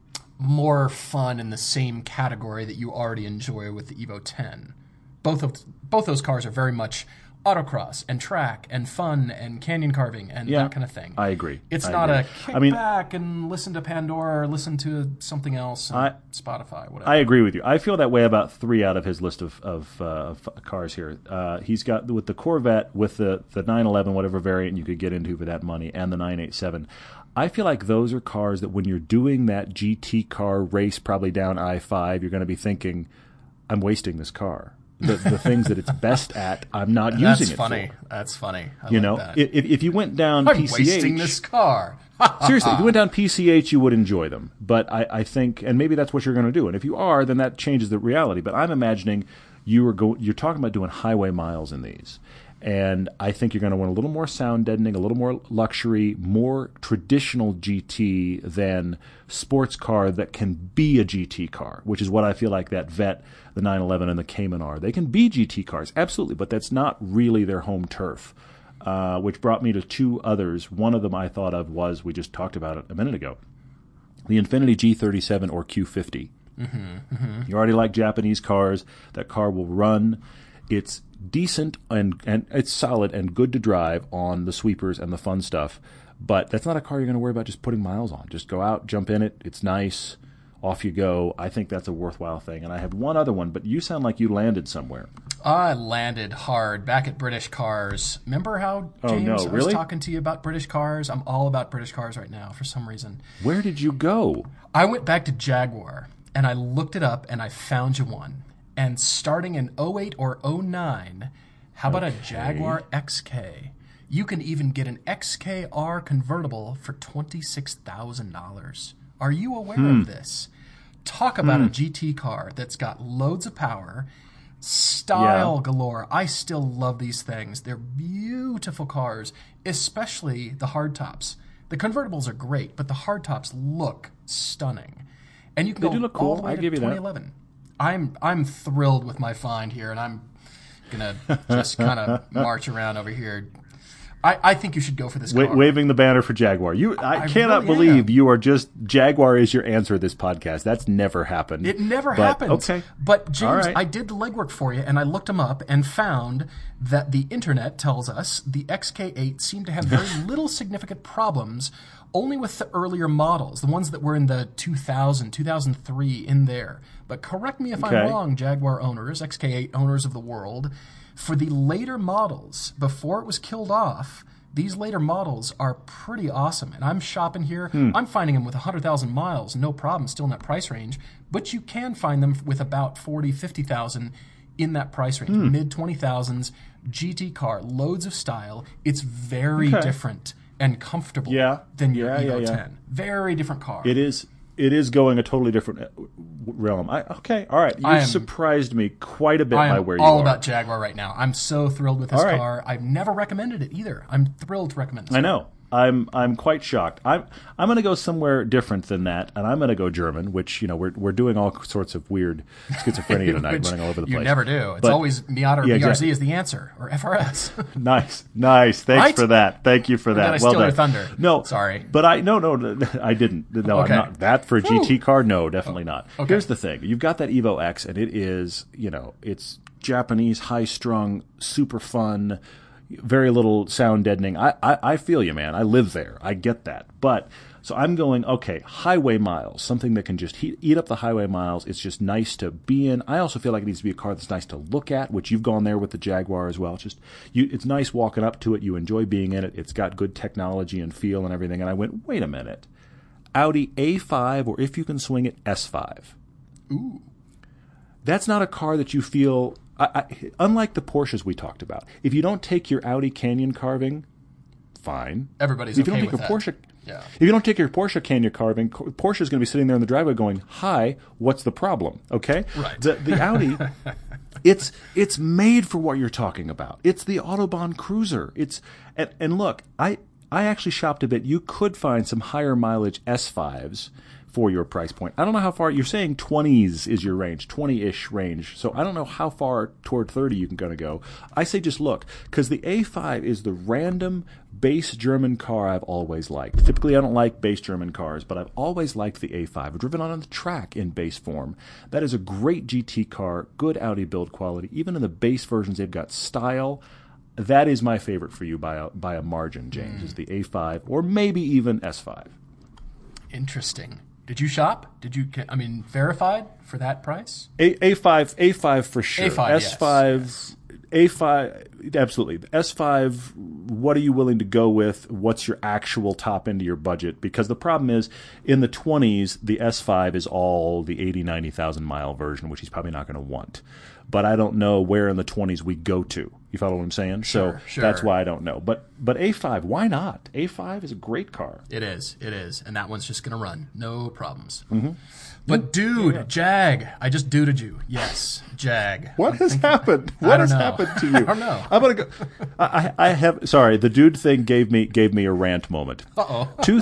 B: more fun in the same category that you already enjoy with the Evo 10. Both those cars are very much autocross and track and fun and canyon carving and that kind of thing.
A: I agree.
B: It's not a kick back and listen to Pandora or listen to something else, Spotify, whatever.
A: I agree with you. I feel that way about 3 out of his list of cars here. He's got with the Corvette, with the 911, whatever variant you could get into for that money, and the 987. I feel like those are cars that when you're doing that GT car race probably down I-5, you're going to be thinking, I'm wasting this car. The things that it's best at, I'm not using it for.
B: That's funny. I
A: like
B: that.
A: If you went down PCH...
B: I'm wasting this car.
A: Seriously, if you went down PCH, you would enjoy them. But I think, and maybe that's what you're going to do. And if you are, then that changes the reality. But I'm imagining you're talking about doing highway miles in these. And I think you're going to want a little more sound deadening, a little more luxury, more traditional GT than sports car that can be a GT car, which is what I feel like that Vette, the 911, and the Cayman are. They can be GT cars, absolutely, but that's not really their home turf, which brought me to 2 others. One of them I thought of was, we just talked about it a minute ago, the Infiniti G37 or Q50. You already like Japanese cars. That car will run. It's decent and it's solid and good to drive on the sweepers and the fun stuff, but that's not a car you're going to worry about just putting miles on. Just go out, jump in it. It's nice. Off you go. I think that's a worthwhile thing. And I have one other one, but you sound like you landed somewhere.
B: I landed hard back at British Cars. Remember how, James, I was talking to you about British Cars? I'm all about British Cars right now for some reason.
A: Where did you go?
B: I went back to Jaguar, and I looked it up, and I found you one. And starting in 08 or 09, how about a Jaguar XK? You can even get an XKR convertible for $26,000. Are you aware of this? Talk about a GT car that's got loads of power, style galore. I still love these things. They're beautiful cars, especially the hardtops. The convertibles are great, but the hardtops look stunning. And you can go
A: look cool.
B: all the way to 2011. I'm thrilled with my find here, and I'm gonna just kind of march around over here. I think you should go for this car.
A: Waving the banner for Jaguar. I cannot
B: really
A: believe you are just Jaguar is your answer to this podcast. That's never happened.
B: It never happened.
A: Okay.
B: But James,
A: right.
B: I did the legwork for you, and I looked them up and found that the internet tells us the XK8 seemed to have very little significant problems, only with the earlier models, the ones that were in the 2000, 2003 in there. But correct me if I'm wrong, Jaguar owners, XK8 owners of the world. For the later models, before it was killed off, these later models are pretty awesome. And I'm shopping here. I'm finding them with 100,000 miles, no problem, still in that price range. But you can find them with about 40, 50,000 in that price range, mid-20,000s, GT car, loads of style. It's very different and comfortable than your Evo 10. Very different car.
A: It is going a totally different realm. All right. You've surprised me quite a bit by where you are.
B: I'm all about Jaguar right now. I'm so thrilled with this car. I've never recommended it either. I'm thrilled to recommend this car.
A: I know. I'm quite shocked. I'm going to go somewhere different than that, and I'm going to go German, which we're doing all sorts of weird schizophrenia tonight, running all over the place.
B: You never do. It's always Miata or BRZ is the answer, or FRS.
A: Nice. Thanks for that. Thank you for that.
B: I steal your thunder.
A: No,
B: sorry,
A: but I didn't. No, I'm not. That for a GT car? No, definitely not.
B: Okay.
A: Here's the thing: you've got that Evo X, and it is it's Japanese, high strung, super fun. Very little sound deadening. I feel you, man. I live there. I get that. But so I'm going, okay, highway miles, something that can just eat up the highway miles. It's just nice to be in. I also feel like it needs to be a car that's nice to look at, which you've gone there with the Jaguar as well. It's nice walking up to it. You enjoy being in it. It's got good technology and feel and everything. And I went, wait a minute. Audi A5, or if you can swing it, S5.
B: Ooh.
A: That's not a car that you feel... unlike the Porsches we talked about, if you don't take your Audi Canyon carving, fine.
B: Everybody's
A: if you
B: okay
A: don't take
B: with
A: your
B: that.
A: Porsche,
B: yeah.
A: If you don't take your Porsche Canyon carving, Porsche is going to be sitting there in the driveway going, "Hi, what's the problem?" Okay,
B: right.
A: The Audi, it's made for what you're talking about. It's the Autobahn cruiser. And look, I actually shopped a bit. You could find some higher mileage S5s for your price point. I don't know how far you're saying 20s is your range, 20-ish range. So I don't know how far toward 30 you can going to go. I say just look, because the A5 is the random base German car I've always liked. Typically, I don't like base German cars, but I've always liked the A5. I've driven on the track in base form. That is a great GT car, good Audi build quality. Even in the base versions, they've got style. That is my favorite for you by a margin, James, is the A5 or maybe even S5.
B: Interesting. Did you shop? Verified for that price?
A: A5 for sure.
B: A5,
A: S5,
B: yes.
A: A5, absolutely. S5, what are you willing to go with? What's your actual top end of your budget? Because the problem is, in the 20s, the S5 is all the 80, 90,000 mile version, which he's probably not going to want. But I don't know where in the 20s we go to. You follow what I'm saying?
B: Sure.
A: That's why I don't know. But A5, why not? A5 is a great car.
B: It is. And that one's just going to run. No problems.
A: Mm-hmm.
B: But Jag, I just duded you. Yes, Jag.
A: What has happened? What has happened to you?
B: I don't know.
A: I'm gonna go. I have. Sorry, the dude thing gave me a rant moment.
B: Uh-oh.
A: Two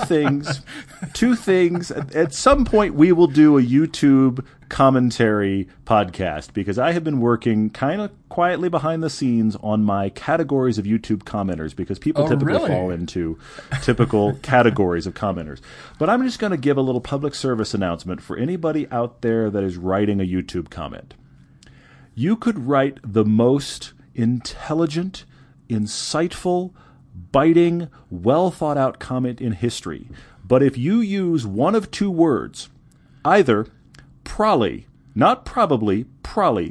A: things. At some point, we will do a YouTube commentary podcast because I have been working kind of quietly behind the scenes on my categories of YouTube commenters because people typically fall into typical categories of commenters. But I'm just going to give a little public service announcement for anybody out there that is writing a YouTube comment. You could write the most intelligent, insightful, biting, well thought out comment in history. But if you use one of two words, either prolly, not probably, prolly,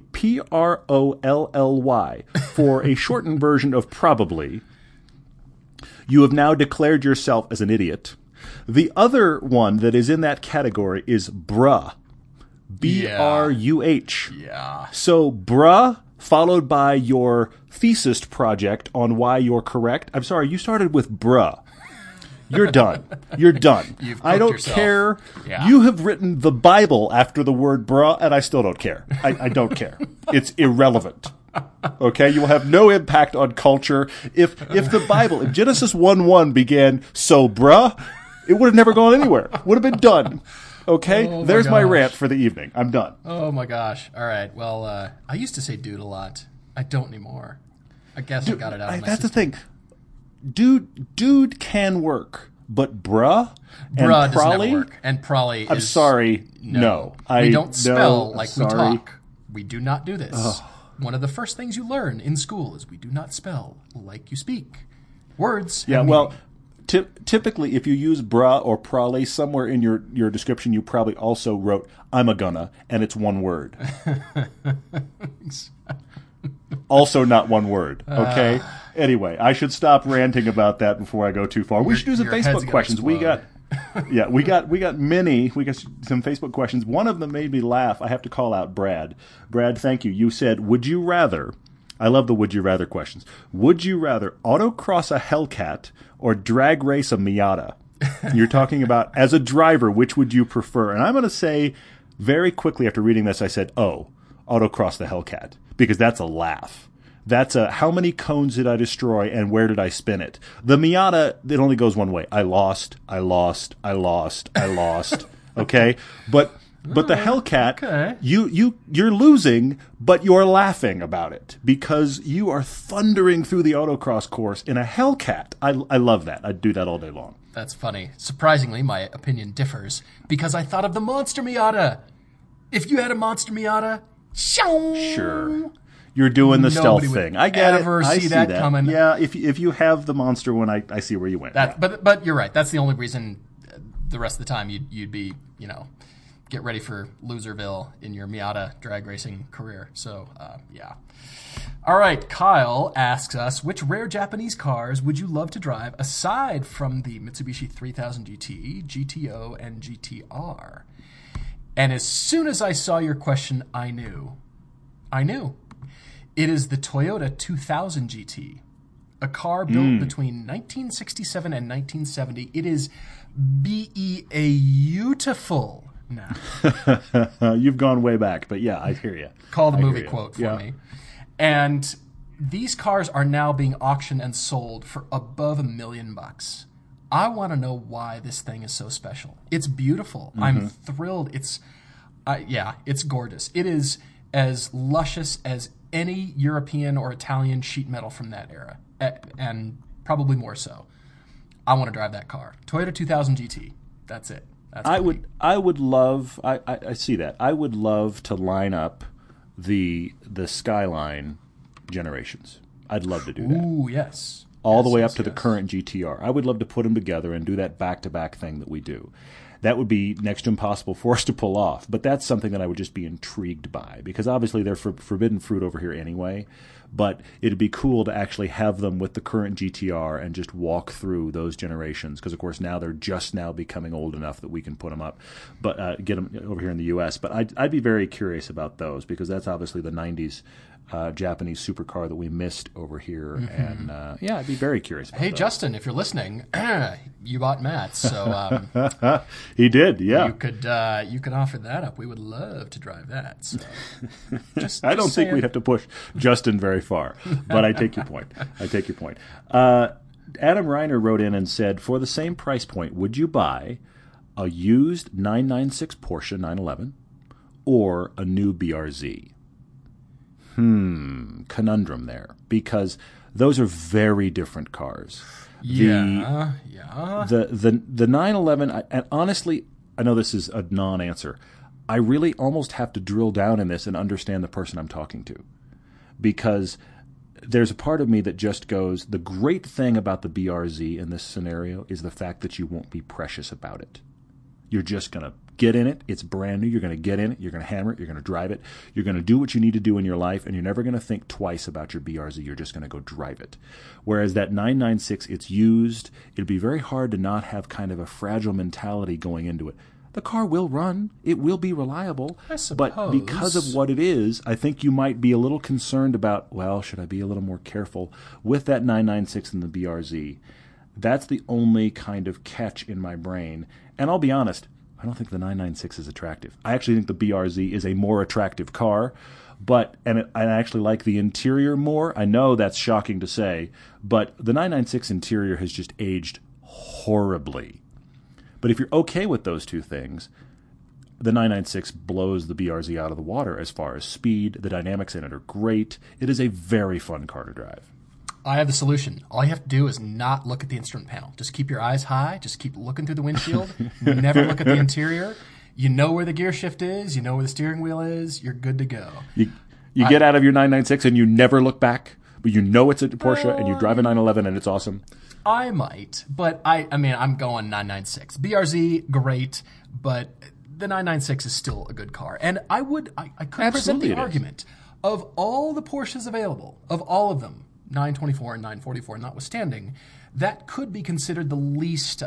A: Prolly, for a shortened version of probably, you have now declared yourself as an idiot. The other one that is in that category is bruh. B-R-U-H.
B: Yeah.
A: So bruh followed by your thesis project on why you're correct. I'm sorry, you started with bruh. You're done. You're done. I don't care.
B: Yeah.
A: You have written the Bible after the word bruh, and I still don't care. I don't care. It's irrelevant. Okay? You will have no impact on culture. If the Bible, if Genesis 1:1 began, so bruh, it would have never gone anywhere. Would have been done. Okay? There's my rant for the evening. I'm done.
B: Oh, my gosh. All right. Well, I used to say dude a lot. I don't anymore. I guess I got it out of my
A: That's
B: system.
A: the thing. dude can work, but bruh and
B: Bruh does
A: prolly,
B: never work. And prolly
A: I'm sorry, no.
B: We don't spell like we
A: sorry.
B: talk. We do not do this. One of the first things you learn in school is we do not spell like you speak. Words.
A: Yeah, well, typically if you use bruh or prolly, somewhere in your description you probably also wrote I'm a gonna, and it's one word. Also not one word, okay? Anyway, I should stop ranting about that before I go too far. We should do some Facebook questions. We got some Facebook questions. One of them made me laugh. I have to call out Brad. Brad, thank you. You said, would you rather, I love the would you rather questions, would you rather autocross a Hellcat or drag race a Miata? You're talking about, as a driver, which would you prefer? And I'm going to say, very quickly after reading this, I said, autocross the Hellcat, because that's a laugh. That's how many cones did I destroy and where did I spin it? The Miata, it only goes one way. I lost. Okay? But the Hellcat, okay, you're losing, but you're laughing about it because you are thundering through the autocross course in a Hellcat. I love that. I'd do that all day long.
B: That's funny. Surprisingly, my opinion differs because I thought of the Monster Miata. If you had a Monster Miata,
A: sure. You're doing the stealth thing. I get it. I see that coming. Yeah, if you have the monster one, I see where you went.
B: But you're right. That's the only reason. The rest of the time you'd be get ready for Loserville in your Miata drag racing career. So yeah. All right. Kyle asks us, which rare Japanese cars would you love to drive aside from the Mitsubishi 3000 GT, GTO, and GTR? And as soon as I saw your question, I knew. It is the Toyota 2000 GT, a car built between 1967 and 1970. It is beautiful now.
A: You've gone way back, but yeah, I hear you.
B: Call the movie quote for me. And these cars are now being auctioned and sold for above $1 million. I want to know why this thing is so special. It's beautiful. Mm-hmm. I'm thrilled. It's gorgeous. It is as luscious as any European or Italian sheet metal from that era, and probably more so. I want to drive that car. Toyota 2000 GT. That's it.
A: I would love. I see that. I would love to line up the Skyline generations. I'd love to do that.
B: Ooh, yes.
A: All the way up to the current GTR. I would love to put them together and do that back-to-back thing that we do. That would be next to impossible for us to pull off, but that's something that I would just be intrigued by because obviously they're forbidden fruit over here anyway, but it'd be cool to actually have them with the current GTR and just walk through those generations because, of course, now they're just now becoming old enough that we can put them up, but get them over here in the U.S. But I'd be very curious about those because that's obviously the 90s Japanese supercar that we missed over here, and I'd be very curious about
B: Hey,
A: those.
B: Justin, if you're listening, you bought Matt's, so
A: he did, yeah.
B: You could offer that up. We would love to drive that. So.
A: I don't think we'd have to push Justin very far, but I take your point. Adam Reiner wrote in and said, for the same price point, would you buy a used 996 Porsche 911 or a new BRZ? Conundrum there, because those are very different cars.
B: Yeah.
A: The 911, and honestly, I know this is a non-answer. I really almost have to drill down in this and understand the person I'm talking to, because there's a part of me that just goes, the great thing about the BRZ in this scenario is the fact that you won't be precious about it. You're just going to get in it. It's brand new. You're going to get in it. You're going to hammer it. You're going to drive it. You're going to do what you need to do in your life, and you're never going to think twice about your BRZ. You're just going to go drive it. Whereas that 996, it's used. It'd be very hard to not have kind of a fragile mentality going into it. The car will run. It will be reliable.
B: I suppose.
A: But because of what it is, I think you might be a little concerned about, well, should I be a little more careful with that 996 and the BRZ? That's the only kind of catch in my brain. And I'll be honest, I don't think the 996 is attractive. I actually think the BRZ is a more attractive car, and I actually like the interior more. I know that's shocking to say, but the 996 interior has just aged horribly. But if you're okay with those two things, the 996 blows the BRZ out of the water as far as speed. The dynamics in it are great. It is a very fun car to drive.
B: I have the solution. All you have to do is not look at the instrument panel. Just keep your eyes high. Just keep looking through the windshield. Never look at the interior. You know where the gear shift is. You know where the steering wheel is. You're good to go.
A: You get out of your 996 and you never look back, but you know it's a Porsche and you drive a 911 and it's awesome.
B: I might, but I mean, I'm going 996. BRZ, great, but the 996 is still a good car. And I could present the argument of all the Porsches available, of all of them, 924 and 944 notwithstanding, that could be considered the least,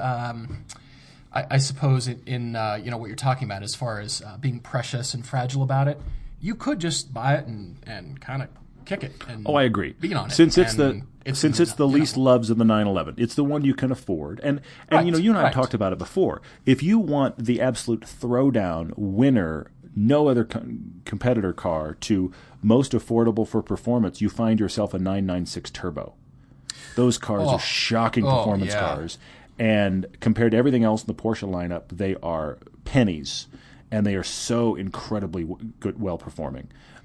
B: I suppose, in what you're talking about as far as being precious and fragile about it. You could just buy it and kind of kick it. And
A: I agree.
B: Be on it.
A: Since it's the least loves of the 911, it's the one you can afford. And
B: right,
A: you and I have talked about it before. If you want the absolute throwdown winner, no other competitor car to most affordable for performance, you find yourself a 996 Turbo. Those cars are shocking performance cars. And compared to everything else in the Porsche lineup, they are pennies. And they are so incredibly good, well-performing.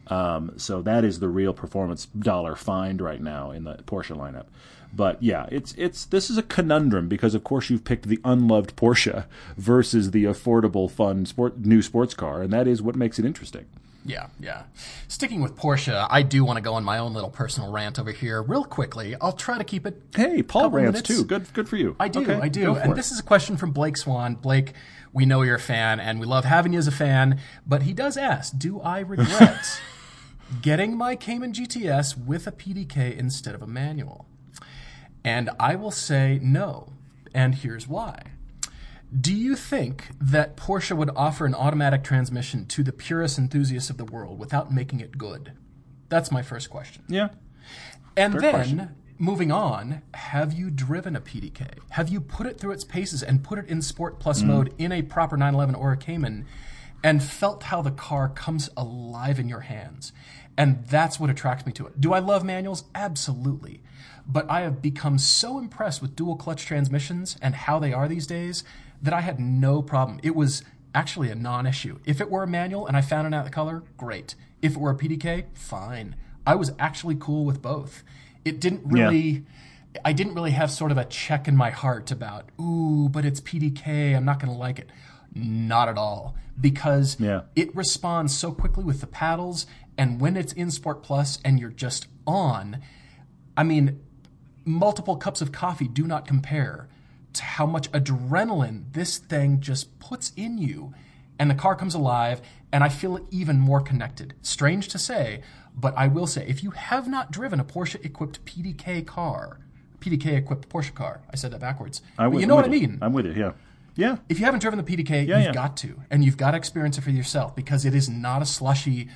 A: So that is the real performance dollar find right now in the Porsche lineup. But yeah, this is a conundrum because of course you've picked the unloved Porsche versus the affordable, fun new sports car, and that is what makes it interesting.
B: Yeah. Sticking with Porsche, I do want to go on my own little personal rant over here real quickly. I'll try to keep it.
A: Hey, Paul rants too. Good for you.
B: I do.
A: And
B: this is a question from Blake Swan. Blake, we know you're a fan, and we love having you as a fan. But he does ask, do I regret getting my Cayman GTS with a PDK instead of a manual? And I will say no. And here's why. Do you think that Porsche would offer an automatic transmission to the purest enthusiasts of the world without making it good? That's my first question.
A: Yeah.
B: And fair then, question. Moving on, have you driven a PDK? Have you put it through its paces and put it in Sport Plus mode in a proper 911 or a Cayman and felt how the car comes alive in your hands? And that's what attracts me to it. Do I love manuals? Absolutely. But I have become so impressed with dual clutch transmissions and how they are these days that I had no problem. It was actually a non-issue. If it were a manual and I found it out the color, great. If it were a PDK, fine. I was actually cool with both. It didn't really... Yeah. I didn't really have sort of a check in my heart about, ooh, but it's PDK, I'm not going to like it. Not at all. Because it responds so quickly with the paddles, and when it's in Sport Plus and you're just on, I mean, multiple cups of coffee do not compare to how much adrenaline this thing just puts in you. And the car comes alive, and I feel even more connected. Strange to say, but I will say, if you have not driven a Porsche-equipped PDK car, PDK-equipped Porsche car, I said that backwards, but you know what I mean.
A: I'm with it, yeah. Yeah.
B: If you haven't driven the PDK, you've got to. And you've got to experience it for yourself because it is not a slushy,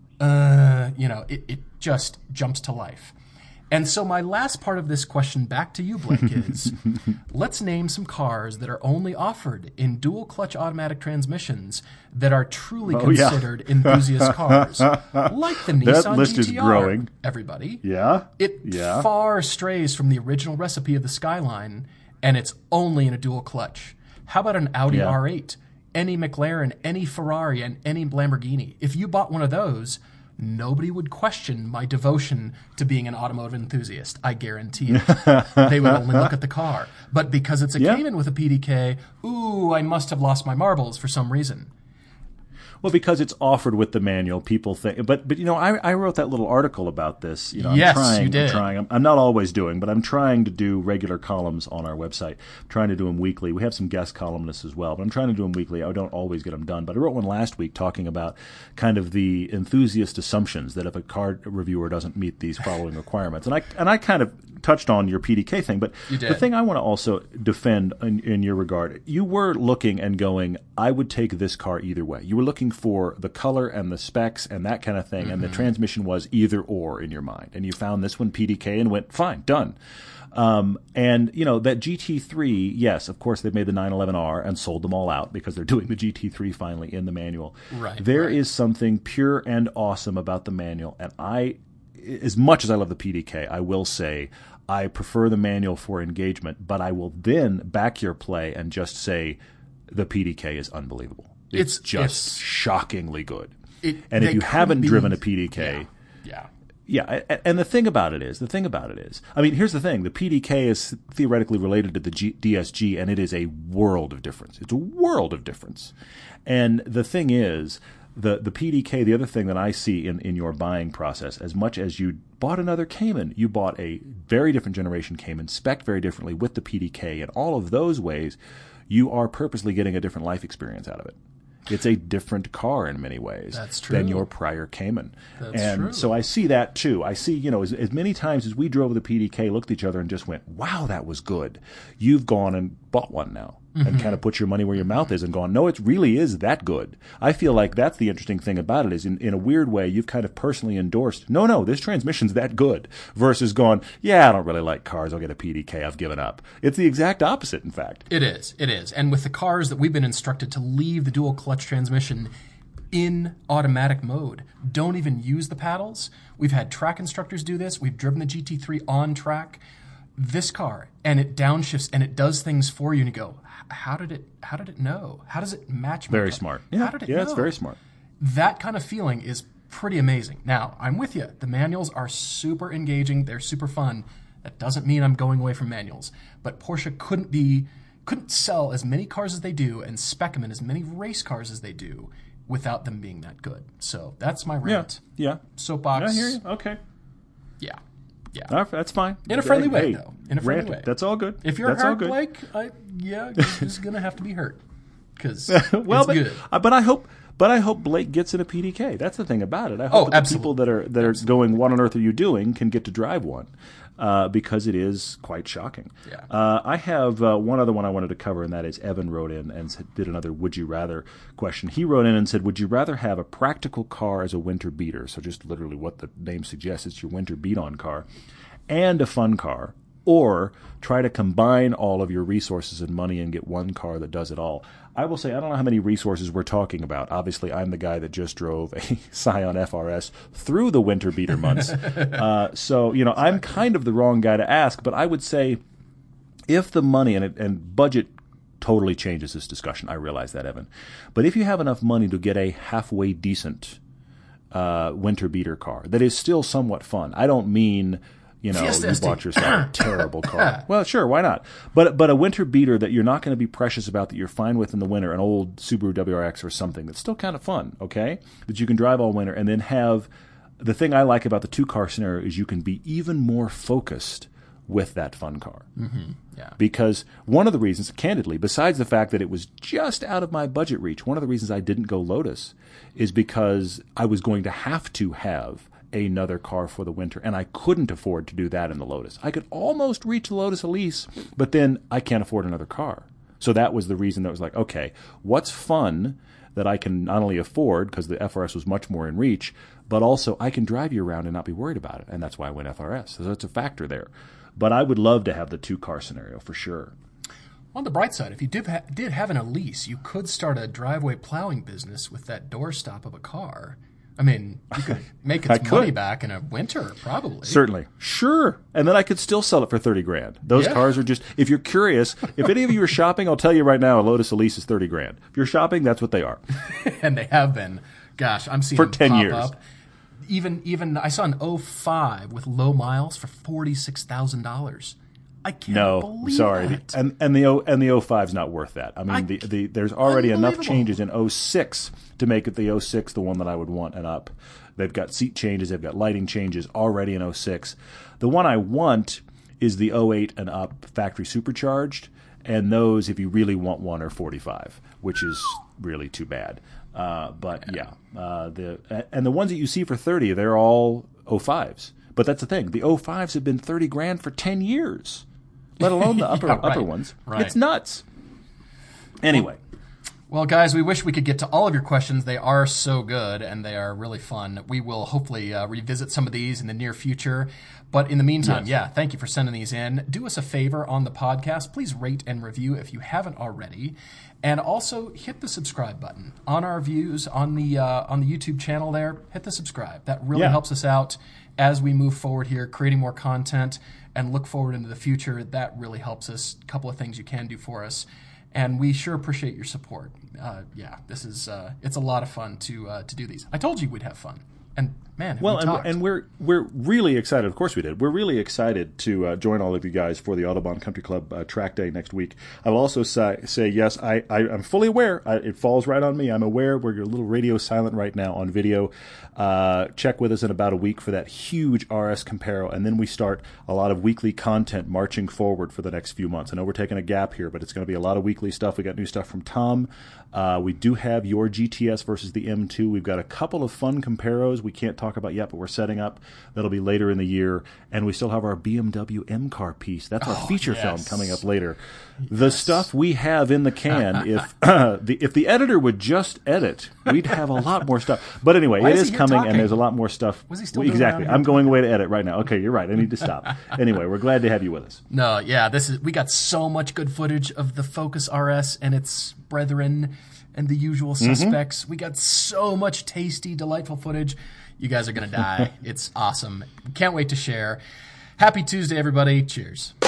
B: it just jumps to life. And so my last part of this question back to you, Blake, is let's name some cars that are only offered in dual clutch automatic transmissions that are truly considered enthusiast cars. Like the Nissan
A: that list
B: GTR,
A: is growing.
B: Everybody.
A: Yeah.
B: It far strays from the original recipe of the Skyline, and it's only in a dual clutch. How about an Audi R8, any McLaren, any Ferrari, and any Lamborghini? If you bought one of those, nobody would question my devotion to being an automotive enthusiast. I guarantee it. They would only look at the car. But because it's a Cayman with a PDK, ooh, I must have lost my marbles for some reason.
A: Well, because it's offered with the manual, people think. But I wrote that little article about this.
B: Yes, you did.
A: I'm not always doing, but I'm trying to do regular columns on our website. I'm trying to do them weekly. We have some guest columnists as well, but I'm trying to do them weekly. I don't always get them done. But I wrote one last week talking about kind of the enthusiast assumptions that if a car reviewer doesn't meet these following requirements, and I kind of touched on your PDK thing, but the thing I want to also defend in your regard, you were looking and going, I would take this car either way. You were looking for the color and the specs and that kind of thing, and the transmission was either or in your mind. And you found this one PDK and went, fine, done. And that GT3, yes, of course they've made the 911R and sold them all out because they're doing the GT3 finally in the manual.
B: Right.
A: There is something pure and awesome about the manual, and as much as I love the PDK, I will say I prefer the manual for engagement, but I will then back your play and just say the PDK is unbelievable. It's shockingly good. And if you haven't driven a PDK, Yeah, and the thing about it is, I mean, here's the thing: the PDK is theoretically related to the DSG, and it is a world of difference. It's a world of difference. And the thing is, the PDK. The other thing that I see in your buying process, as much as you bought another Cayman, you bought a very different generation Cayman, spec'd very differently with the PDK. In all of those ways, you are purposely getting a different life experience out of it. It's a different car in many ways than your prior Cayman.
B: That's true.
A: So I see that too. I see, as many times as we drove the PDK, looked at each other and just went, wow, that was good. You've gone and bought one now and kind of put your money where your mouth is and gone, no, it really is that good. I feel like that's the interesting thing about it is in a weird way, you've kind of personally endorsed, no, this transmission's that good versus gone, yeah, I don't really like cars. I'll get a PDK. I've given up. It's the exact opposite, in fact.
B: It is. And with the cars that we've been instructed to leave the dual clutch transmission in automatic mode, don't even use the paddles. We've had track instructors do this. We've driven the GT3 on track. This car, and it downshifts and it does things for you, and you go, how did it know? How does it match my
A: Very
B: car?
A: smart.
B: How did it know?
A: It's very smart.
B: That kind of feeling is pretty amazing. Now, I'm with you. The manuals are super engaging. They're super fun. That doesn't mean I'm going away from manuals. But Porsche couldn't sell as many cars as they do and spec them in as many race cars as they do without them being that good. So that's my rant.
A: Yeah.
B: Soapbox.
A: I hear you. Okay.
B: Yeah.
A: That's fine.
B: In a friendly way, though. In a friendly way.
A: That's all good.
B: If you're hurt, Blake, you're just going to have to be hurt. Because it's good.
A: But I hope Blake gets in a PDK. That's the thing about it. I hope that the people that are going, what on earth are you doing, can get to drive one. Because it is quite shocking.
B: Yeah.
A: I have one other one I wanted to cover, and that is Evan wrote in and did another would you rather question. He wrote in and said, would you rather have a practical car as a winter beater, so just literally what the name suggests, it's your winter beat-on car, and a fun car, or try to combine all of your resources and money and get one car that does it all? I will say, I don't know how many resources we're talking about. Obviously, I'm the guy that just drove a Scion FRS through the winter beater months. So, I'm kind of the wrong guy to ask, but I would say if the money and budget totally changes this discussion. I realize that, Evan. But if you have enough money to get a halfway decent winter beater car that is still somewhat fun, I don't mean... you bought yourself a terrible car. Well, sure, why not? But a winter beater that you're not going to be precious about, that you're fine with in the winter, an old Subaru WRX or something that's still kind of fun, okay? That you can drive all winter, and then have... The thing I like about the two-car scenario is you can be even more focused with that fun car.
B: Mm-hmm. Yeah.
A: Because one of the reasons, candidly, besides the fact that it was just out of my budget reach, one of the reasons I didn't go Lotus is because I was going to have another car for the winter, and I couldn't afford to do that in the Lotus. I could almost reach the Lotus Elise, but then I can't afford another car. So that was the reason that was like, okay, what's fun that I can not only afford, because the FRS was much more in reach, but also I can drive you around and not be worried about it, and that's why I went FRS. So that's a factor there. But I would love to have the two-car scenario for sure.
B: On the bright side, if you did have an Elise, you could start a driveway plowing business with that doorstop of a car. I mean, you could make its money back in a winter, probably.
A: Certainly. Sure. And then I could still sell it for $30,000. Those cars are just, if you're curious, if any of you are shopping, I'll tell you right now, a Lotus Elise is $30,000. If you're shopping, that's what they are.
B: And they have been. Gosh, I'm seeing
A: for
B: them
A: 10
B: pop
A: years.
B: Up. Even I saw an 05 with low miles for $46,000. I can't believe that.
A: And the 05 is not worth that. I mean, there's already enough changes in 06 to make it the 06 the one that I would want and up. They've got seat changes, they've got lighting changes already in 06. The one I want is the 08 and up factory supercharged, and those, if you really want one, are 45, which is really too bad. The ones that you see for 30, they're all 05s. But that's the thing. The 05s have been $30,000 for 10 years, let alone the upper ones.
B: Right.
A: It's nuts. Anyway.
B: Well, guys, we wish we could get to all of your questions. They are so good, and they are really fun. We will hopefully revisit some of these in the near future. But in the meantime, thank you for sending these in. Do us a favor on the podcast. Please rate and review if you haven't already. And also hit the subscribe button on our views on the YouTube channel there. Hit the subscribe. That really helps us out as we move forward here, creating more content and look forward into the future. That really helps us. A couple of things you can do for us. And we sure appreciate your support. This is it's a lot of fun to do these. I told you we'd have fun, and man,
A: well, and we're really excited. Of course we did. We're really excited to join all of you guys for the Audubon Country Club track day next week. I will also say yes, I'm fully aware. It falls right on me. I'm aware we're a little radio silent right now on video. Check with us in about a week for that huge RS Comparo, and then we start a lot of weekly content marching forward for the next few months. I know we're taking a gap here, but it's going to be a lot of weekly stuff. We got new stuff from Tom. We do have your GTS versus the M2. We've got a couple of fun comparos we can't talk about yet, but we're setting up. That'll be later in the year. And we still have our BMW M-Car piece. That's our feature film coming up later. The stuff we have in the can, if the editor would just edit, we'd have a lot more stuff. But anyway, it is coming, and there's a lot more stuff.
B: Was he still
A: exactly. I'm going away to edit right now. Okay, you're right. I need to stop. Anyway, we're glad to have you with us.
B: No, yeah, we got so much good footage of the Focus RS and its brethren and the usual suspects. We got so much tasty, delightful footage. You guys are going to die. It's awesome. Can't wait to share. Happy Tuesday, everybody. Cheers.